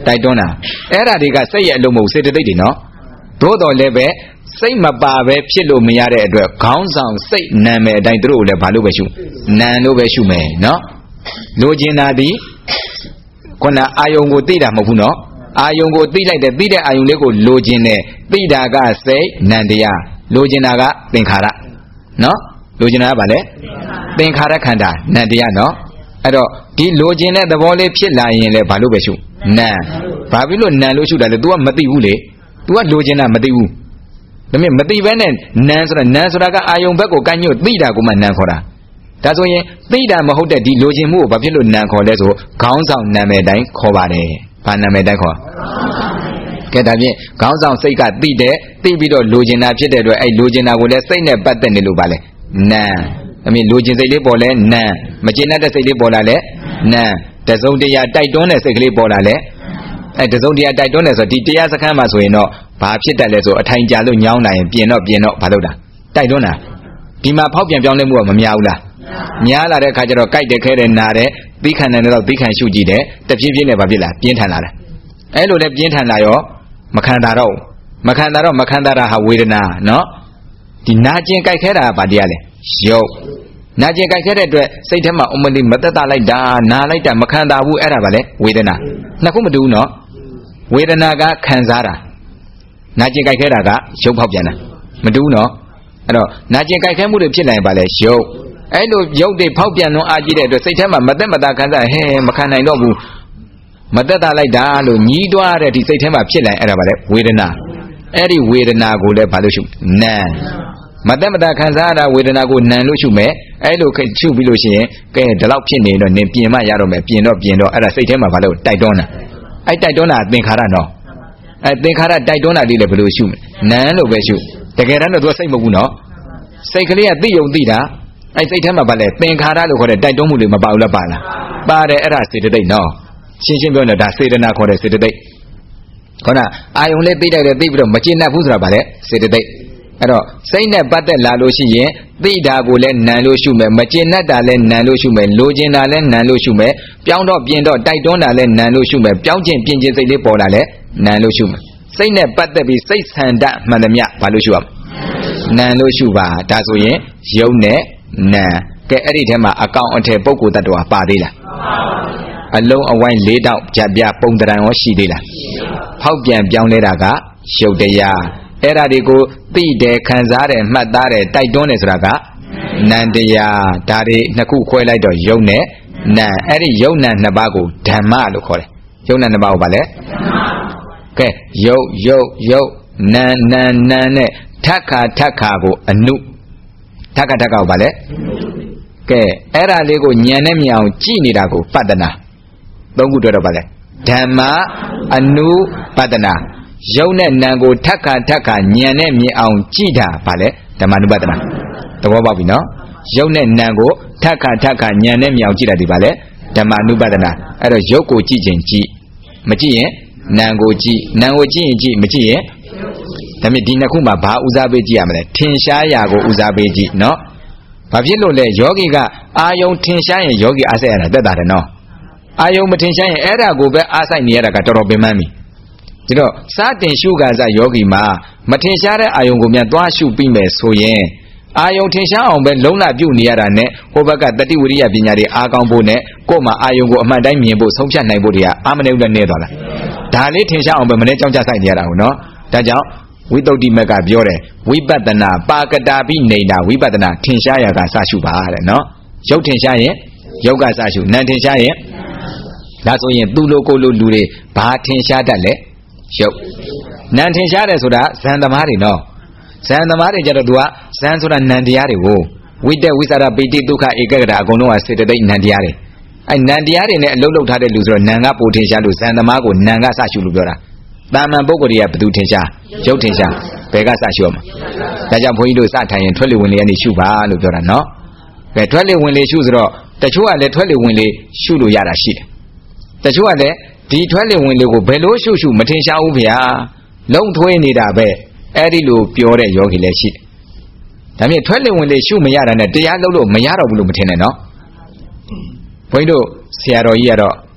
တိုက်တွန်းတာအဲ့ဒါတွေကစိတ်ရဲ့အလုံးမဟုတ်စေတသိက်တွေနော်သို့တော်လည်းပဲစိတ်မပါပဲဖြစ်လို့မရတဲ့အတွက်ခေါင်းဆောင်စိတ်နာမည်အတိုင်းသူတို့လည်းဘာလို့ပဲရှုနာလို့ပဲရှုမယ်နော်လိုချင်တာဒီခုနအာယုံကိုသိတာမဟုတ်ဘူးနော်အာယုံကိုသိလိုက်တယ်သိတဲ့အာယုံလေးကိုလိုချင်တယ်သိတာကစိတ်နံတရားလိုချင်တာကသင်္ခါရနော်လိုချင်တာကဘာလဲသင်္ခါရခန္ဓာနံတရားနော်အဲ့တော့ဒီလိုချင်တဲ့သဘောလေးဖြစ်လာရင်လည်းဘာလို့ပဲရှုနံဘာဖြစ်လို့နံလို့ရှုတာလဲ तू ကမသိဘူးလေ तू ကလိုချင်တာမသိဘူးဒါပေမဲ့မသိဘဲနဲ့နံဆိုတာနံဆိုတာကအာယုံဘက်ကိုကန့်ညွတ်သိတာကိုမှနံခေါ်တာဒါဆိုရင်သိတာမဟုတ်တဲ့ဒီလိုချင်မှုကိုဘာဖြစ်လို့နံခေါ်လဲဆိုခေါင်းဆောင်နာမည်တိုင်းခေါ်ပါတယ်ဘာနာမည်တိုင်းခေါ်ကဲဒါဖြင့်ခေါင်းဆောင်စိတ်ကသိတဲ့သိပြီးတော့လိုချင်တာဖြစ်တဲ့အတွက်အဲ့လိုချင်တာကိုလည်းစိတ်နဲ့ပတ်သက်နေလို့ပါလေနံအမေလိုချင်စိတ်လေးပေါ်လဲနံမကျေနပ်တဲ့စိတ်လေးပေါ်လာလဲနံတစုံတရာတိုက်တွန်းတဲ့စိတ်ကလေးပေါ်လာလဲအဲ့တစုံတရာတိုက်တွန်းတယ်ဆိုဒီတရားစခန်းမှာဆိုရင်တော့ဘာဖြစ်တတ်လဲဆိုအထိုင်ကြလို့ညောင်းလာရင်ပြင်တော့ပြင်တော့ဘာလုပ်တာတိုက်တွန်းတာဒီမှာဖောက်ပြန်ပြောင်းလဲမှုကမများဘူးလားများလာတဲ့ခါကျတော့ကြိုက်တယ်ခဲတယ်နာတယ်သီးခံတယ်တော့သီးခံရှုကြည့်တယ်တဖြည်းဖြည်းနဲ့ဘာဖြစ်လာပြင်းထန်လာတယ်အဲ့လိုနဲ့ပြင်းထန်လာရောမခံတာတော့မခံတာတော့မခံတာဟာဝေဒနာနော်ဒီနာကျင်ကြိုက်ခဲတာကဘာတရားလဲရုပ်နာကျင်ကြိုက်ခဲတဲ့အတွက်စိတ်ထဲမှာအမလီမသက်တာလိုက်တာနာလိုက်တာမခံတာဘူးအဲ့ဒါဘာလဲဝေဒနာနှစ်ခုမတူဘူးနော်ဝေဒနာကခံစားတာနာကျင်ကြိုက်ခဲတာကရုပ်ဖောက်ပြန်တာမတူဘူးနော်အဲ့တော့နာကျင်ကြိုက်ခဲမှုတွေဖြစ်လာရင်ဘာလဲရုပ်အဲ့လိုရုပ်တွေဖောက်ပြန်လွန်အားကြီးတဲ့အတွက်စိတ်ထဲမှာမသက်မသာခံစားဟဲမခံနိုင်တော့ဘူးမသက်တာလိုက်တာလို့ညီးတွားတဲ့ဒီစိတ်ထဲမှာဖြစ်လာရင်အဲ့ဒါဘာလဲဝေဒနာအဲ့ဒီဝေဒနာကိုလည်းဘာလို့ရှုနာမသက်မသာခံစားရတာဝေဒနာကိုနာလို့ရှုမယ်အဲ့လိုရှုပြီးလို့ရှိရင်ကဲဒီလောက်ဖြစ်နေတော့နင်ပြင်မရတော့မယ်ပြင်တော့ပြင်တော့အဲ့ဒါစိတ်ထဲမှာဘာလို့တိုက်တွန်းတာအဲ့တိုက်တွန်းတာသင်္ခါရနော်အဲ့သင်္ခါရတိုက်တွန်းတာလေးလည်းဘယ်လိုရှုမလဲနာလို့ပဲရှုတကယ်တမ်းတော့သူစိတ်မဟုတ်ဘူးနော်စိတ်ကလေးကသိယုံသိတာအဲ့စိတ်ထဲမှာဗါလဲသင်္ခါရလို့ခေါ်တဲ့တိုက်တွန်းမှုတွေမပါဘူးလားပါလားပါတယ်အဲ့ဒါစေတသိက်နော်ရှင်းရှင်းပြောနေတာဒါစေတနာခေါ်တဲ့စေတသိက်ခေါင်းကအာယုံလေးသိတိုက်တယ်သိပြီးတော့မကျေနပ်ဘူးဆိုတာဗါလဲစေတသိက်အဲ့တော့စိတ်နဲ့ပတ်သက်လာလို့ရှိရင်သိတာကိုလည်းနံလို့ရှုမယ်မကျေနပ်တာလည်းနံလို့ရှုမယ်လိုချင်တာလည်းနံလို့ရှုမယ်ပြောင်းတော့ပြင်တော့တိုက်တွန်းတာလည်းနံလို့ရှုမယ်ပြောင်းခြင်းပြင်ခြင်းစိတ်လေးပေါ်လာလည်းနံလို့ရှုမယ်စိတ်နဲ့ပတ်သက်ပြီးစိတ်ဆန္ဒမှန်သမျှဘာလို့ရှုရမလဲနံလို့ရှုပါဒါဆိုရင်ယုံနဲ့နံကဲအဲ့ဒီထဲမှာအကောင်အထည်ပုဂ္ဂိုလ်တ attva ပါသေးလားအလုံးအဝိုင်းလေးတောက်ကြပြပုံတရံရောရှိသေးလားဖောက်ပြန်ပြောင်းလဲတာကရုပ်တရားအဲ့ဒါတွေကိုသိတယ်ခံစားတယ်မှတ်သားတယ်တိုက်တွန်းတယ်ဆိုတာကနံတရားဒါတွေနှစ်ခုခွဲလိုက်တော့ယုံနဲ့နံအဲ့ဒီယုံနံနှစ်ပါးကိုဓမ္မလို့ခေါ်တယ်ယုံနံနှစ်ပါးကိုဗါလဲကဲယုတ်ယုတ်ယုတ်နံနံနံနဲ့ထက္ခာထက္ခာကိုအနုထက္ခာထက္ခာကိုဗါလဲကဲအဲ့ဒါလေးကိုဉာဏ်နဲ့မြင်အောင်ကြည့်နေတာကိုပတ္တနာသုံးခုတွေ့တော့ဗါလဲဓမ္မအနုပတ္တနာယုံနဲ့နံကိုထက္ခာထက္ခာဉာဏ်နဲ့မြင်အောင်ကြည့်တာဗါလဲဓမ္မ ानु ပတ္တနာသဘောပေါက်ပြီနော်ယုံနဲ့နံကိုထက္ခာထက္ခာဉာဏ်နဲ့မြင်အောင်ကြည့်တာဒီဗါလဲဓမ္မ ानु ပတ္တနာအဲ့တော့ယုတ်ကိုကြည့်ခြင်းကြည့်မကြည့်ရင်နံကိုကြည့်နံကိုကြည့်ရင်ကြည့်မကြည့်ရင်ဒါမြစ်ဒီနှစ်ခုမှာဘာဦးစားပေးကြည့်ရမလဲထင်ရှားရာကိုဦးစားပေးကြည့်နော်ဘာဖြစ်လို့လဲယောဂီကအာယုံထင်ရှားရင်ယောဂီအားဆိုင်ရတာတက်တာတယ်နော်အာယုံမထင်ရှားရင်အဲ့ဒါကိုပဲအားဆိုင်နေရတာကတော်တော်ပင်ပန်းပြီဒီတော့စတင်ရှုကစားယောဂီမှာမထင်ရှားတဲ့အာယုံကိုမြန်သွားရှုပြီးမယ်ဆိုရင်အာယုံထင်ရှားအောင်ပဲလုံးလပြုတ်နေရတာနဲ့ဟိုဘက်ကတတိဝရိယပညာတွေအားကောင်းဖို့နဲ့ကို့မှာအာယုံကိုအမှန်တိုင်းမြင်ဖို့ဆုံးဖြတ်နိုင်ဖို့တွေကအာမနေဦးလည်းနေသွားလားဒါလေးထင်ရှားအောင်ပဲမနေ့ကြောင်းကြဆိုင်နေရတာဟုတ်နော်ဒါကြောင့်ဝိသုဒ္ဓိမက်ကပြောတယ်ဝိပဿနာပါကတာပိနေတာဝိပဿနာထင်ရှားရာကစရှုပါတဲ့နော်ရုပ်ထင်ရှားရင်ရုပ်ကစရှုနာမ်ထင်ရှားရင်ဒါဆိုရင်သူ့လိုကိုယ်လိုလူတွေဘာထင်ရှားတတ်လဲရုပ်နာမ်ထင်ရှားတယ်ဆိုတာဇန်သမားတွေနော်ဇန်သမားတွေကြတော့သူကဇန်ဆိုတာနံတရားတွေကိုဝိတ္တဝိသရာပိတိဒုက္ခဧကဂရအကုန်လုံးကစေတသိက်နံတရားတွေအဲနံတရားတွေနဲ့အလုံးလုံးထားတဲ့လူဆိုတော့နံကပိုထင်ရှားလို့ဇန်သမားကိုနံကစရှုလို့ပြောတာတာမန်ပုဂ္ဂိုလ်တွေကဘယ်သူထင်ရှားရုပ်ထင်ရှားဘယ်ကစရှုရမှာဒါကြောင့်ဘုန်းကြီးတို့စထိုင်ရင်ထွက်လေဝင်လေကနေရှုပါလို့ပြောတာနော်ဘယ်ထွက်လေဝင်လေရှုဆိုတော့တချို့ကလည်းထွက်လေဝင်လေရှုလို့ရတာရှိတယ်တချို့ကလည်းဒီထွက်လေဝင်လေကိုဘယ်လိုရှုရှုမထင်ရှားဘူးဗျာလုံးထွေးနေတာပဲအဲ့ဒီလိုပြောတဲ့ယောဂီလည်းရှိတယ်ဒါမြင်ထွက်လေဝင်လေရှုမရတာနဲ့တရားလုံးလို့မရတော့ဘူးလို့မထင်နဲ့နော်ဘုန်းကြီးတို့ဆရာတော်ကြီးကတော့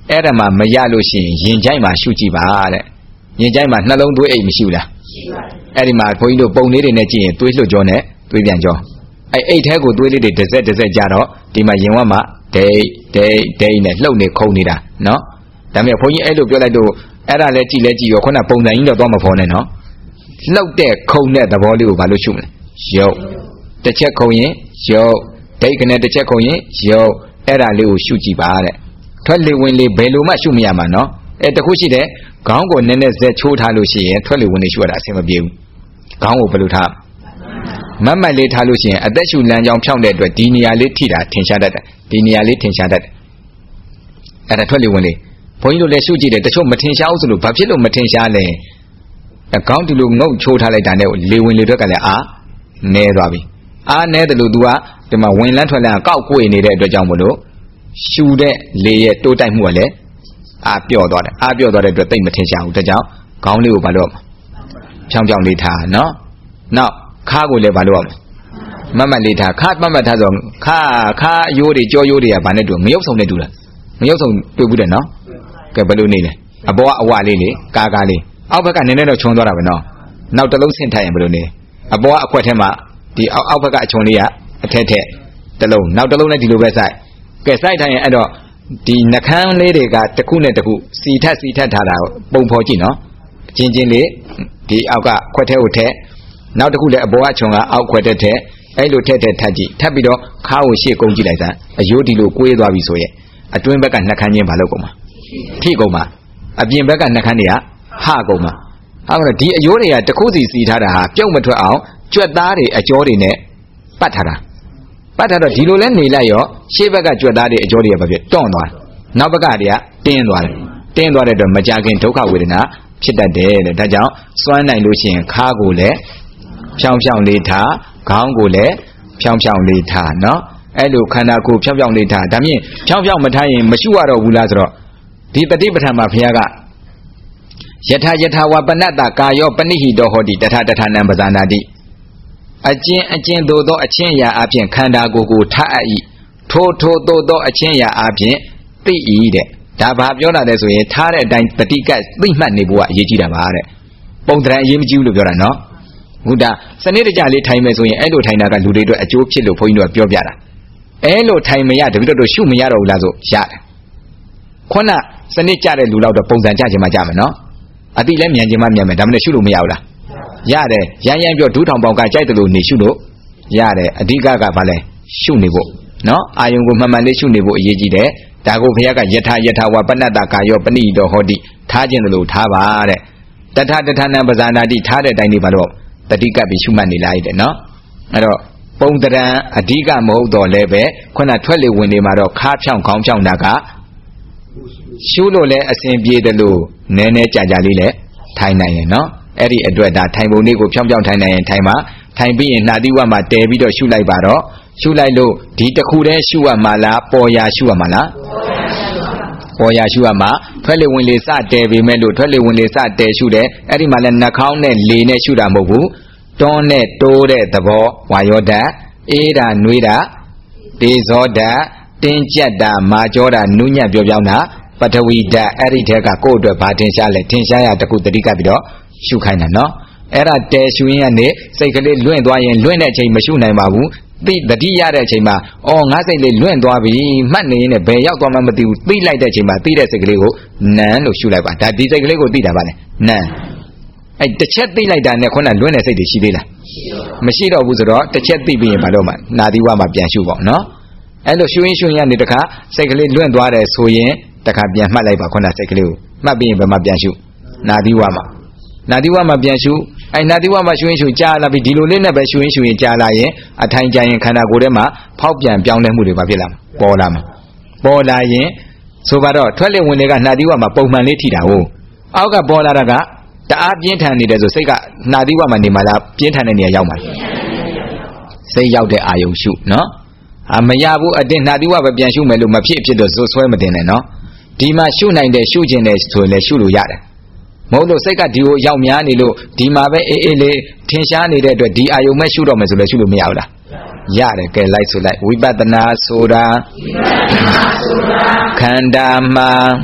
အဲ့ဒါမှမရလို့ရှိရင်ရင်ကြိုက်မှရှုကြည့်ပါတဲ့ရင်ကြိုက်မှနှလုံးသွေးအိတ်မရှိဘူးလားရှိပါဘူးအဲ့ဒီမှာဘုန်းကြီးတို့ပုံလေးတွေနဲ့ကြည့်ရင်သွေးလွှတ်ကြောနဲ့သွေးပြန်ကြောအဲ့အိတ်ထဲကိုသွေးလေးတွေတစ်စက်တစ်စက်ကြတော့ဒီမှာရင်ဝတ်မှဒိတ်ဒိတ်ဒိတ်နဲ့လှုပ်နေခုန်နေတာနော်ဒါပေမဲ့ဘုန်းကြီးအဲ့လိုပြောလိုက်တော့အဲ့ဒါလည်းကြည့်လဲကြည့်ရောခုနပုံစံကြီးတော့သွားမဖော်နဲ့နော်လှုပ်တဲ့ခုန်တဲ့သဘောလေးကိုဘာလို့ရှုမလဲရုပ်တစ်ချက်ခုန်ရင်ရုပ်ဒိတ်ကနေတစ်ချက်ခုန်ရင်ရုပ်အဲ့ဒါလေးကိုရှုကြည့်ပါတဲ့ထွက်လေဝင်လေဘယ်လိုမှရှုမရမှာနော်အဲတခုရှိတယ်ခေါင်းကိုနည်းနည်းဇက်ချိုးထားလို့ရှိရင်ထွက်လေဝင်လေရှုရတာအဆင်မပြေဘူးခေါင်းကိုဘယ်လိုထားမတ်မတ်လေးထားလို့ရှိရင်အသက်ရှုလမ်းကြောင်းဖြောင်းတဲ့အတွက်ဒီနေရာလေးထိတာထင်ရှားတတ်တယ်ဒီနေရာလေးထင်ရှားတတ်တယ်အဲ့ဒါထွက်လေဝင်လေဘုန်းကြီးတို့လည်းရှုကြည့်တယ်တချို့မထင်ရှားဘူးဆိုလို့ဘာဖြစ်လို့မထင်ရှားလဲအကောင်းဒီလိုငုတ်ချိုးထားလိုက်တာနဲ့လေဝင်လေတွေကလည်းအာနဲသွားပြီအာနဲတယ်လို့ तू ကဒီမှာဝင်လန်းထွက်လန်းကောက်ကွေနေတဲ့အတွက်ကြောင့်မလို့ရှူတဲ့လေရဲ့တိုးတိုက်မှုကလည်းအာပြော့သွားတယ်အာပြော့သွားတဲ့အတွက်တိတ်မထင်ရှားဘူးဒါကြောင့်ခေါင်းလေးကိုဘာလို့ဖြောင်းဖြောင်းလေးထားနော်နောက်ခါကိုလည်းဘာလို့မမတ်လေးထားခါမမတ်ထားဆိုခါခါရိုးတွေကြောရိုးတွေကဘာနဲ့တူမရုပ်ဆောင်နဲ့တူလားမရုပ်ဆောင်တွေ့ဘူးတဲ့နော်ကဲဘယ်လိုနေလဲအပေါ်ကအဝလေးလေကာကာလေးအောက်ဘက်ကနည်းနည်းတော့ခြုံသွားတာပဲနော်နောက်တစ်လုံးဆင့်ထိုင်ရင်ဘယ်လိုနေအပေါ်ကအခွက်ထဲမှာဒီအောက်အောက်ဘက်ကအချုံလေးကအထက်ထက်တစ်လုံးနောက်တစ်လုံးနဲ့ဒီလိုပဲစိုက်ကဲစိုက်ထိုင်ရင်အဲ့တော့ဒီနှကန်းလေးတွေကတစ်ခုနဲ့တစ်ခုစီထက်စီထက်ထားတာပုံဖော်ကြည့်နော်အချင်းချင်းလေးဒီအောက်ကခွက်ထဲကိုထက်နောက်တစ်ခုလည်းအပေါ်ကချုံကအောက်ခွက်ထဲထက်အဲ့လိုထက်ထက်ထပ်ကြည့်ထပ်ပြီးတော့ခါကိုရှေ့ကုန်းကြည့်လိုက်စမ်းအယိုးဒီလိုကွေးသွားပြီဆိုရင်အတွင်းဘက်ကနှကန်းချင်းမလုပ်ကုန်ပါထိကုန်ပါအပြင်ဘက်ကနှကန်းတွေကဟကုန်ပါဟာမလို့ဒီအယိုးတွေကတစ်ခုစီစီထားတာဟာပြုတ်မထွက်အောင်ကြွက်သားတွေအကြောတွေနဲ့ပတ်ထားတာပတ်ထားတော့ဒီလိုလဲနေလိုက်ရောရှေ့ဘက်ကကြွက်သားတွေအကြောတွေကဘာဖြစ်တွန့်သွားနောက်ဘက်ကတွေကတင်းသွားတယ်တင်းသွားတဲ့အတွက်မကြခင်ဒုက္ခဝေဒနာဖြစ်တတ်တယ်တဲ့ဒါကြောင့်စွမ်းနိုင်လို့ရှိရင်ခါကိုလည်းဖြောင်းဖြောင်းလေးထားခေါင်းကိုလည်းဖြောင်းဖြောင်းလေးထားနော်အဲ့လိုခန္ဓာကိုယ်ဖြောင်းဖြောင်းလေးထားဒါမြင်ဖြောင်းဖြောင်းမထားရင်မရှုရတော့ဘူးလားဆိုတော့ဒီတတိပဋ္ဌာန်မှာဘုရားကယထာယထာဝပနတ္တကာယောပနိဟိတောဟောတိတထတထနံပဇာနာတိအကျဉ်အကျဉ်သို့သောအချင်းရာအပြင်ခန္ဓာကိုယ်ကိုထားအပ်၏ထိုထိုသို့သောအချင်းရာအပြင်သိ၏တဲ့ဒါဘာပြောတာလဲဆိုရင်ထားတဲ့အတိုင်းတတိကသိမှတ်နေဖို့ကအရေးကြီးတာပါတဲ့ပုံတရံအရေးမကြီးဘူးလို့ပြောတာနော်ဟုတ်တာစနစ်တကျလေးထိုင်မယ်ဆိုရင်အဲ့လိုထိုင်တာကလူတွေအတွက်အကျိုးဖြစ်လို့ဘုန်းကြီးတို့ကပြောပြတာအဲ့လိုထိုင်မရတပိတော့တို့ရှုမရတော့ဘူးလားဆိုရတယ်ခုနစနစ်ကျတဲ့လူလောက်တော့ပုံစံကျခြင်းမှကြမယ်နော်အတိလည်းမြန်ခြင်းမှမြန်မယ်ဒါမှလည်းရှုလို့မရဘူးလားရတယ်ရမ်းရမ်းပြောဒူးထောင်ပေါင်ကကြိုက်တယ်လို့နေရှုလို့ရတယ်အဓိကကဘာလဲရှုနေဖို့နော်အာယုံကိုမှန်မှန်လေးရှုနေဖို့အရေးကြီးတယ်ဒါကိုဘုရားကယထာယထာဝပနတ္တကာယောပဏိတောဟောတိထားခြင်းလို့ထားပါတဲ့တထတထနံပဇာနာတိထားတဲ့အတိုင်းဒီဘာလို့တတိကပြီးရှုမှတ်နေလိုက်တဲ့နော်အဲ့တော့ပုံတရံအဓိကမဟုတ်တော့လည်းပဲခုနထွက်လေဝင်နေမှာတော့ခါဖြောင်းခေါင်းဖြောင်းတာကရှုလို့လည်းအစဉ်ပြေတယ်လို့နည်းနည်းကြာကြာလေးလည်းထိုင်နိုင်ရင်နော်အဲ့ဒီအတွက်ဒါထိုင်ပုံလေးကိုဖြောင်းဖြောင်းထိုင်နိုင်ရင်ထိုင်ပါထိုင်ပြီးရင်နှာသီးဝမှာတဲပြီးတော့ရှုလိုက်ပါတော့ရှုလိုက်လို့ဒီတစ်ခုတည်းရှုရမှာလားပေါ်ရာရှုရမှာလားပေါ်ရာရှုရမှာထွက်လေဝင်လေစတဲပေမဲ့လို့ထွက်လေဝင်လေစတဲရှုတယ်အဲ့ဒီမှာလည်းနှာခေါင်းနဲ့လေနဲ့ရှုတာမဟုတ်ဘူးတွန်းနဲ့တိုးတဲ့သဘောဝါယောဓာတ်အေးတာနွေးတာဒေဇောဓာတ်တင်းကျပ်တာမာကြောတာနုညံ့ပြောပြောင်းတာပထဝီဓာတ်အဲ့ဒီထဲကကိုယ့်အတွက်ဘာထင်ရှားလဲထင်ရှားရတခုတတိကပြီးတော့ရှုခိုင်းတာနော်အဲ့ဒါတဲရှုရင်းကနေစိတ်ကလေးလွင့်သွားရင်လွင့်တဲ့အချိန်မရှုနိုင်ပါဘူးသိတတိရတဲ့အချိန်မှာအော်ငါစိတ်လေးလွင့်သွားပြီမှတ်နေရင်လည်းဘယ်ရောက်သွားမှမသိဘူးသိလိုက်တဲ့အချိန်မှာသိတဲ့စိတ်ကလေးကိုနံလို့ရှုလိုက်ပါဒါဒီစိတ်ကလေးကိုသိတာပါလေနံအဲ့တစ်ချက်သိလိုက်တာနဲ့ခုနလွင့်တဲ့စိတ်တွေရှိသေးလားမရှိတော့ဘူးဆိုတော့တစ်ချက်သိပြီးရင်ဘာလို့မှနာသီဝမှာပြန်ရှုပေါ့နော်အဲ့လိုရှုရင်းရှုရင်းကနေတခါစိတ်ကလေးလွင့်သွားတယ်ဆိုရင်တခါပြန်မှတ်လိုက်ပါခုနစိတ်ကလေးကိုမှတ်ပြီးရင်ဘယ်မှာပြန်ရှုနာသီဝမှာနာသီဝမှာပြန်ရှုအဲ့နာသီဝမှာရှုရင်းရှုကြားလာပြီးဒီလိုလေးနဲ့ပဲရှုရင်းရှုရင်ကြားလာရင်အထိုင်ကြရင်ခန္ဓာကိုယ်ထဲမှာဖောက်ပြန်ပြောင်းလဲမှုတွေဘာဖြစ်လာမှာပေါ်လာမှာပေါ်လာရင်ဆိုပါတော့ထွက်လေဝင်လေကနာသီဝမှာပုံမှန်လေးထိတာဟုတ်အောက်ကပေါ်လာတာကတအားပြင်းထန်နေတယ်ဆိုစိတ်ကနာသီဝမှာနေမှာလားပြင်းထန်တဲ့နေရာရောက်မှာစိတ်ရောက်တဲ့အာယုံရှုနော်အာမရဘူးအတင်းနာသီဝပဲပြန်ရှုမယ်လို့မဖြစ်ဖြစ်တော့ဇွတ်ဆွဲမတင်နဲ့နော်ဒီမှာရှုနိုင်တယ်ရှုခြင်းတယ်ဆိုရင်လည်းရှုလို့ရတယ်မဟုတ်လို့စိတ်ကဒီကိုရောက်များနေလို့ဒီမှာပဲအေးအေးလေးထင်ရှားနေတဲ့အတွက်ဒီအာယုံမဲ့ရှုတော့မယ်ဆိုလည်းရှုလို့မရဘူးလားရတယ်ကဲလိုက်ဆိုလိုက်ဝိပဿနာဆိုတာခန္ဓာမှာ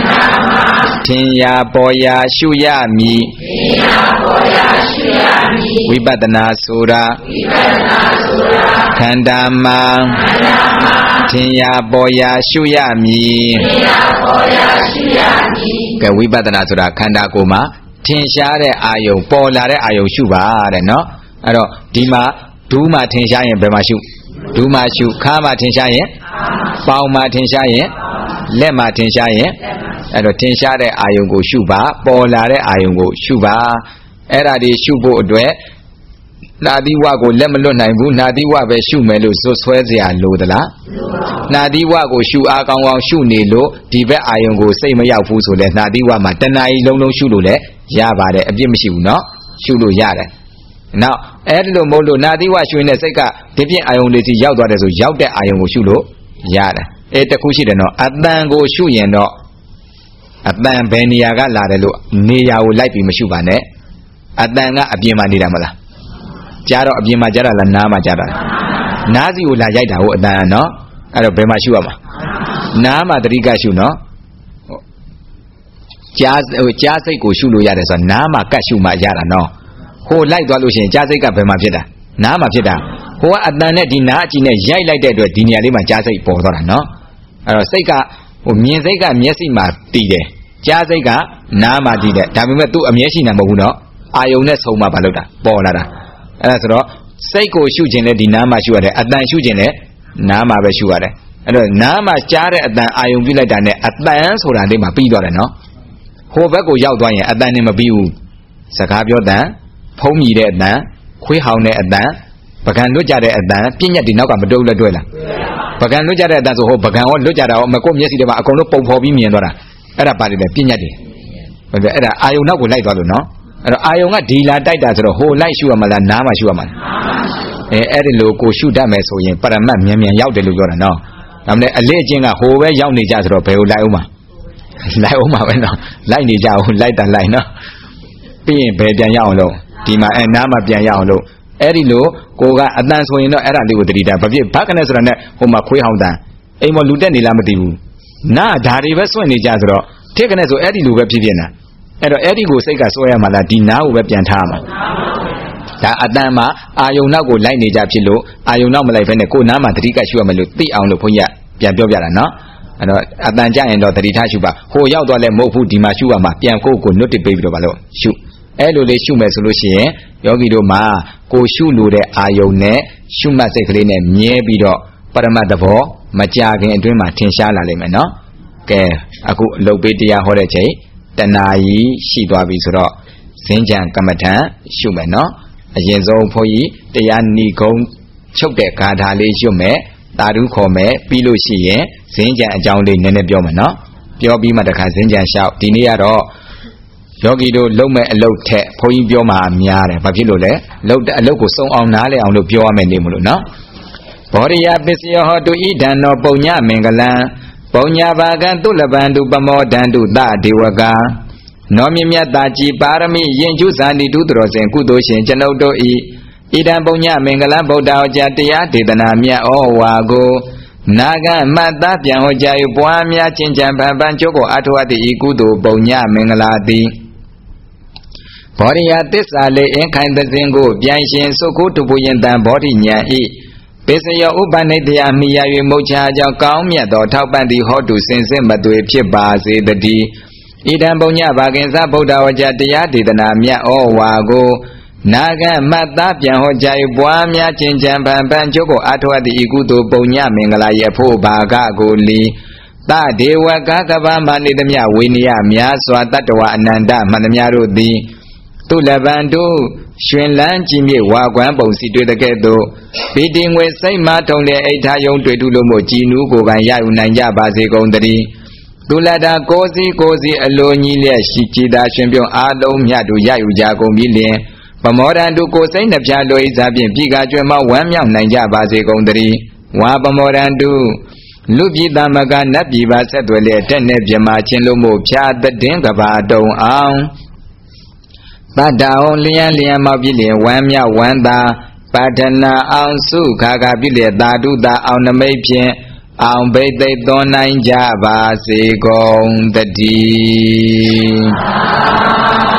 天呀波呀修呀米，维巴达那苏拉，看达玛，天呀波呀修呀米，个维巴达那苏拉看达古玛，天下的阿尤波拉的阿尤修吧的喏，哎咯，地玛土玛天下人白玛修。土马修，卡马天下人，包马天下人，လက်马天下人，အဲ့တော့天下တဲ့အာယုံကိုရှုပါပေါ်လာတဲ့အာယုံကိုရှုပါအဲ့ဒါဒီရှုဖို့အတွက်နာသီဝကိုလက်မလွတ်နိုင်ဘူးနာသီဝပဲရှုမယ်လို့ဇွတ်ဆွဲเสียလို့သလားနာသီဝကိုရှုအားကောင်းကောင်းရှုနေလို့ဒီဘက်အာယုံကိုစိတ်မရောက်ဘူးဆိုလဲနာသီဝမှာတဏှာကြီးလုံးလုံးရှုလို့လည်းရပါတယ်အပြစ်မရှိဘူးเนาะရှုလို့ရတယ်နောက်အဲ့ဒီလိုမဟုတ်လို့နာသီဝရွှေနဲ့စိတ်ကဒီပြင်းအာယုံလေးစီရောက်သွားတယ်ဆိုရောက်တဲ့အာယုံကိုရှုလို့ရတယ်အဲတခုရှိတယ်နော်အတန်ကိုရှုရင်တော့အတန်ဘယ်နေရာကလာတယ်လို့နေရာကိုလိုက်ပြီးမရှုပါနဲ့အတန်ကအပြင်မှာနေတာမလားကြားတော့အပြင်မှာကြားတာလားနားမှာကြားတာလားနားစီကိုလာရိုက်တာဟုတ်အတန်နော်အဲ့တော့ဘယ်မှာရှုရမှာနားမှာတတိကရှုနော်ကြားဟိုကြားစိတ်ကိုရှုလို့ရတယ်ဆိုတော့နားမှာကတ်ရှုမှရတာနော်ဟိုလိုက်သွားလို့ရှိရင်ကြားစိတ်ကဘယ်မှာဖြစ်တာနားမှာဖြစ်တာဟိုကအတန်နဲ့ဒီနားအကြည့်နဲ့ရိုက်လိုက်တဲ့အတွက်ဒီနေရာလေးမှာကြားစိတ်ပေါ်သွားတာနော်အဲ့တော့စိတ်ကဟိုမြင်စိတ်ကမျက်စိမှာတည်တယ်ကြားစိတ်ကနားမှာတည်တယ်ဒါပေမဲ့သူ့အမျက်ရှိနေမဟုတ်ဘူးနော်အာယုံနဲ့ဆုံမှာမလုပ်တာပေါ်လာတာအဲ့ဒါဆိုတော့စိတ်ကိုရှုခြင်းနဲ့ဒီနားမှာရှုရတယ်အတန်ရှုခြင်းနဲ့နားမှာပဲရှုရတယ်အဲ့တော့နားမှာကြားတဲ့အတန်အာယုံပြုလိုက်တာနဲ့အတန်ဆိုတာလေးမှာပြီးသွားတယ်နော်ဟိုဘက်ကိုရောက်သွားရင်အတန်နဲ့မပြီးဘူးစကားပြောတန်ဖုံးမြည်တဲ့အတန်ခွေးဟောင်းတဲ့အတန်ပကံလွတ်ကြတဲ့အတန်ပြည့်ညက်ဒီနောက်ကမတုံးလက်တွဲလားပကံလွတ်ကြတဲ့အတန်ဆိုဟိုပကံဟောလွတ်ကြတာဟောမကိုမျက်စိတွေမှာအကုန်လုံးပုံဖော်ပြီးမြင်သွားတာအဲ့ဒါပါတယ်လေပြည့်ညက်တယ်ဟုတ်တယ်အဲ့ဒါအာယုံနောက်ကိုလိုက်သွားလို့နော်အဲ့တော့အာယုံကဒီလာတိုက်တာဆိုတော့ဟိုလိုက်ရှုရမလားနားမှာရှုရမလားအဲအဲ့ဒီလိုကိုရှုတတ်မယ်ဆိုရင်ပရမတ်မြန်မြန်ရောက်တယ်လို့ပြောတာနော်ဒါမှလည်းအလေးအကျင့်ကဟိုပဲရောက်နေကြဆိုတော့ဘယ်ကိုလိုက်အောင်မှာလိုက်အောင်မှာပဲနော်လိုက်နေကြအောင်လိုက်တာလိုက်နော်ပြီးရင်ဘယ်ပြန်ရအောင်လို့ဒီမှာအဲနားမှာပြန်ရအောင်လို့အဲ့ဒီလိုကိုကအတန်ဆိုရင်တော့အဲ့ဒါလေးကိုတတိတာဘာဖြစ်ဘာကနဲ့ဆိုတာနဲ့ဟိုမှာခွေးဟောင်းတန်အိမ်မလူတက်နေလားမသိဘူးနားဓာတွေပဲစွန့်နေကြဆိုတော့ထက်ကနဲ့ဆိုအဲ့ဒီလိုပဲဖြစ်ဖြစ်နေတာအဲ့တော့အဲ့ဒီကိုစိတ်ကစွဲရမှာလားဒီနားကိုပဲပြန်ထားမှာဒါအတန်မှာအာယုံနောက်ကိုလိုက်နေကြဖြစ်လို့အာယုံနောက်မလိုက်ဘဲနဲ့ကိုနားမှာတတိကရှုရမယ်လို့သိအောင်လို့ဘုန်းကြီးကပြန်ပြောပြတာနော်အဲ့တော့အတန်ကြရင်တော့တတိထားရှုပါဟိုရောက်သွားလဲမဟုတ်ဘူးဒီမှာရှုရမှာပြန်ကိုကိုနုတ်တစ်ပေးပြီးတော့ပါလို့ရှုအဲ့လိုလေးရှုမယ်ဆိုလို့ရှိရင်ယောဂီတို့မှာကိုရှုလို့တဲ့အာယုံနဲ့ရှုမှတ်စိတ်ကလေးနဲ့မြဲပြီးတော့ပရမတ်သဘောမကြခင်အတွင်းမှာထင်ရှားလာလိမ့်မယ်နော်ကဲအခုအလုပ်ပေးတရားဟောတဲ့ချိန်တဏှာကြီးရှိသွားပြီဆိုတော့ဇင်းကြံကမ္မထံရှုမယ်နော်အရင်ဆုံးဘုန်းကြီးတရားဏီကုံချုပ်တဲ့ဂါထာလေးရှုမယ်တာဓုခေါ်မယ်ပြီးလို့ရှိရင်ဇင်းကြံအကြောင်းလေးနည်းနည်းပြောမယ်နော်ပြောပြီးမှတခါဇင်းကြံလျှောက်ဒီနေ့ကတော့ယောဂီတို့လုံမဲ့အလုတ်ထက်ဘုန်းကြီးပြောမှာများတယ်ဘာဖြစ်လို့လဲလုံအလုတ်ကိုစုံအောင်နားလဲအောင်လို့ပြောရမယ်နေမလို့နော်ဘောရိယပစ္စယဟောတုဣဒံနောပုံညမင်္ဂလံပုံညဘာကံတုလပံတုပမောဒံတုသဒေဝကနောမြမြတ်တာကြည်ပါရမီယင်ကျုဇာတိတုတတော်စဉ်ကုသိုလ်ရှင်ကျွန်ုပ်တို့ဤဣဒံပုံညမင်္ဂလံဗုဒ္ဓဟောကြားတရားဒေသနာမြတ်ဩဝါကိုနာဂမတ္တပြန်ဟောကြား၍ပွားများချင်းချံပံပံကျုပ်ကိုအထောအပ်ဤကုသိုလ်ပုံညမင်္ဂလာတိဘောရိယသစ္စာလေးအင်ခိုင်သစဉ်ကိုပြန်ရှင်စုခုတပူရင်တံဘောဓိညာဤပစ္စယဥပနိတယမိယာ၍မုတ်ချာကြောင့်ကောင်းမြတ်သောထောက်ပံ့သည့်ဟောတုစင်စစ်မသွေဖြစ်ပါစေတည်းဣဒံပုံညဘာကင်္စဗုဒ္ဓဝကြတရားဒေသနာမြတ်ဩဝါကိုနာဂမတ္တပြန်ဟောကြား၍ပွားများခြင်းကြံပံပံကျုပ်ကိုအထောအပ်သည့်ဤကုသိုလ်ပုံညမင်္ဂလာရဖို့ဘာကကိုလီတဒေဝကကဗမနေသမျှဝိနည်းများစွာတတ္တဝအနန္တမှန်သမျှတို့သည်သူလဗန္တုရှင်လန်းကြည်မြေဝါကွမ်းပုံစီတွေ့တဲ့ကဲ့သို့ဗီတိငွေစိတ်မထုံတဲ့အိဋ္ဌာယုံတွေ့တုလို့မို့ကြည်နူးကိုယ်ပိုင်ရယူနိုင်ကြပါစေကုန်သတည်းသူလတာကိုစီကိုစီအလိုညီလျက်ရှိကြည်သာရှင်ပြုံးအားလုံးမြတ်တို့ရယူကြကုန်ပြီလျင်ပမောဒံတုကိုစိတ်နှပြလိုဤစားဖြင့်ပြည်ကကျွဲမဝမ်းမြောက်နိုင်ကြပါစေကုန်သတည်းဝါပမောဒံတုလူပြည်သမကနတ်ပြည်ပါဆက်သွယ်လျက်တက်နေပြမချင်းလို့မို့ဖြာတည်င်းကဘာတုံအောင်တတ္တအောင်လျံလျံမောက်ပြည့်လျင်ဝမ်းမြောက်ဝမ်းသာပါဒနာအောင်စုခါခါပြည့်လျက်သာဓုသာအောင်နမိတ်ဖြင့်အောင်ဘိသိက်သွန်နိုင်ကြပါစေကုန်တည်း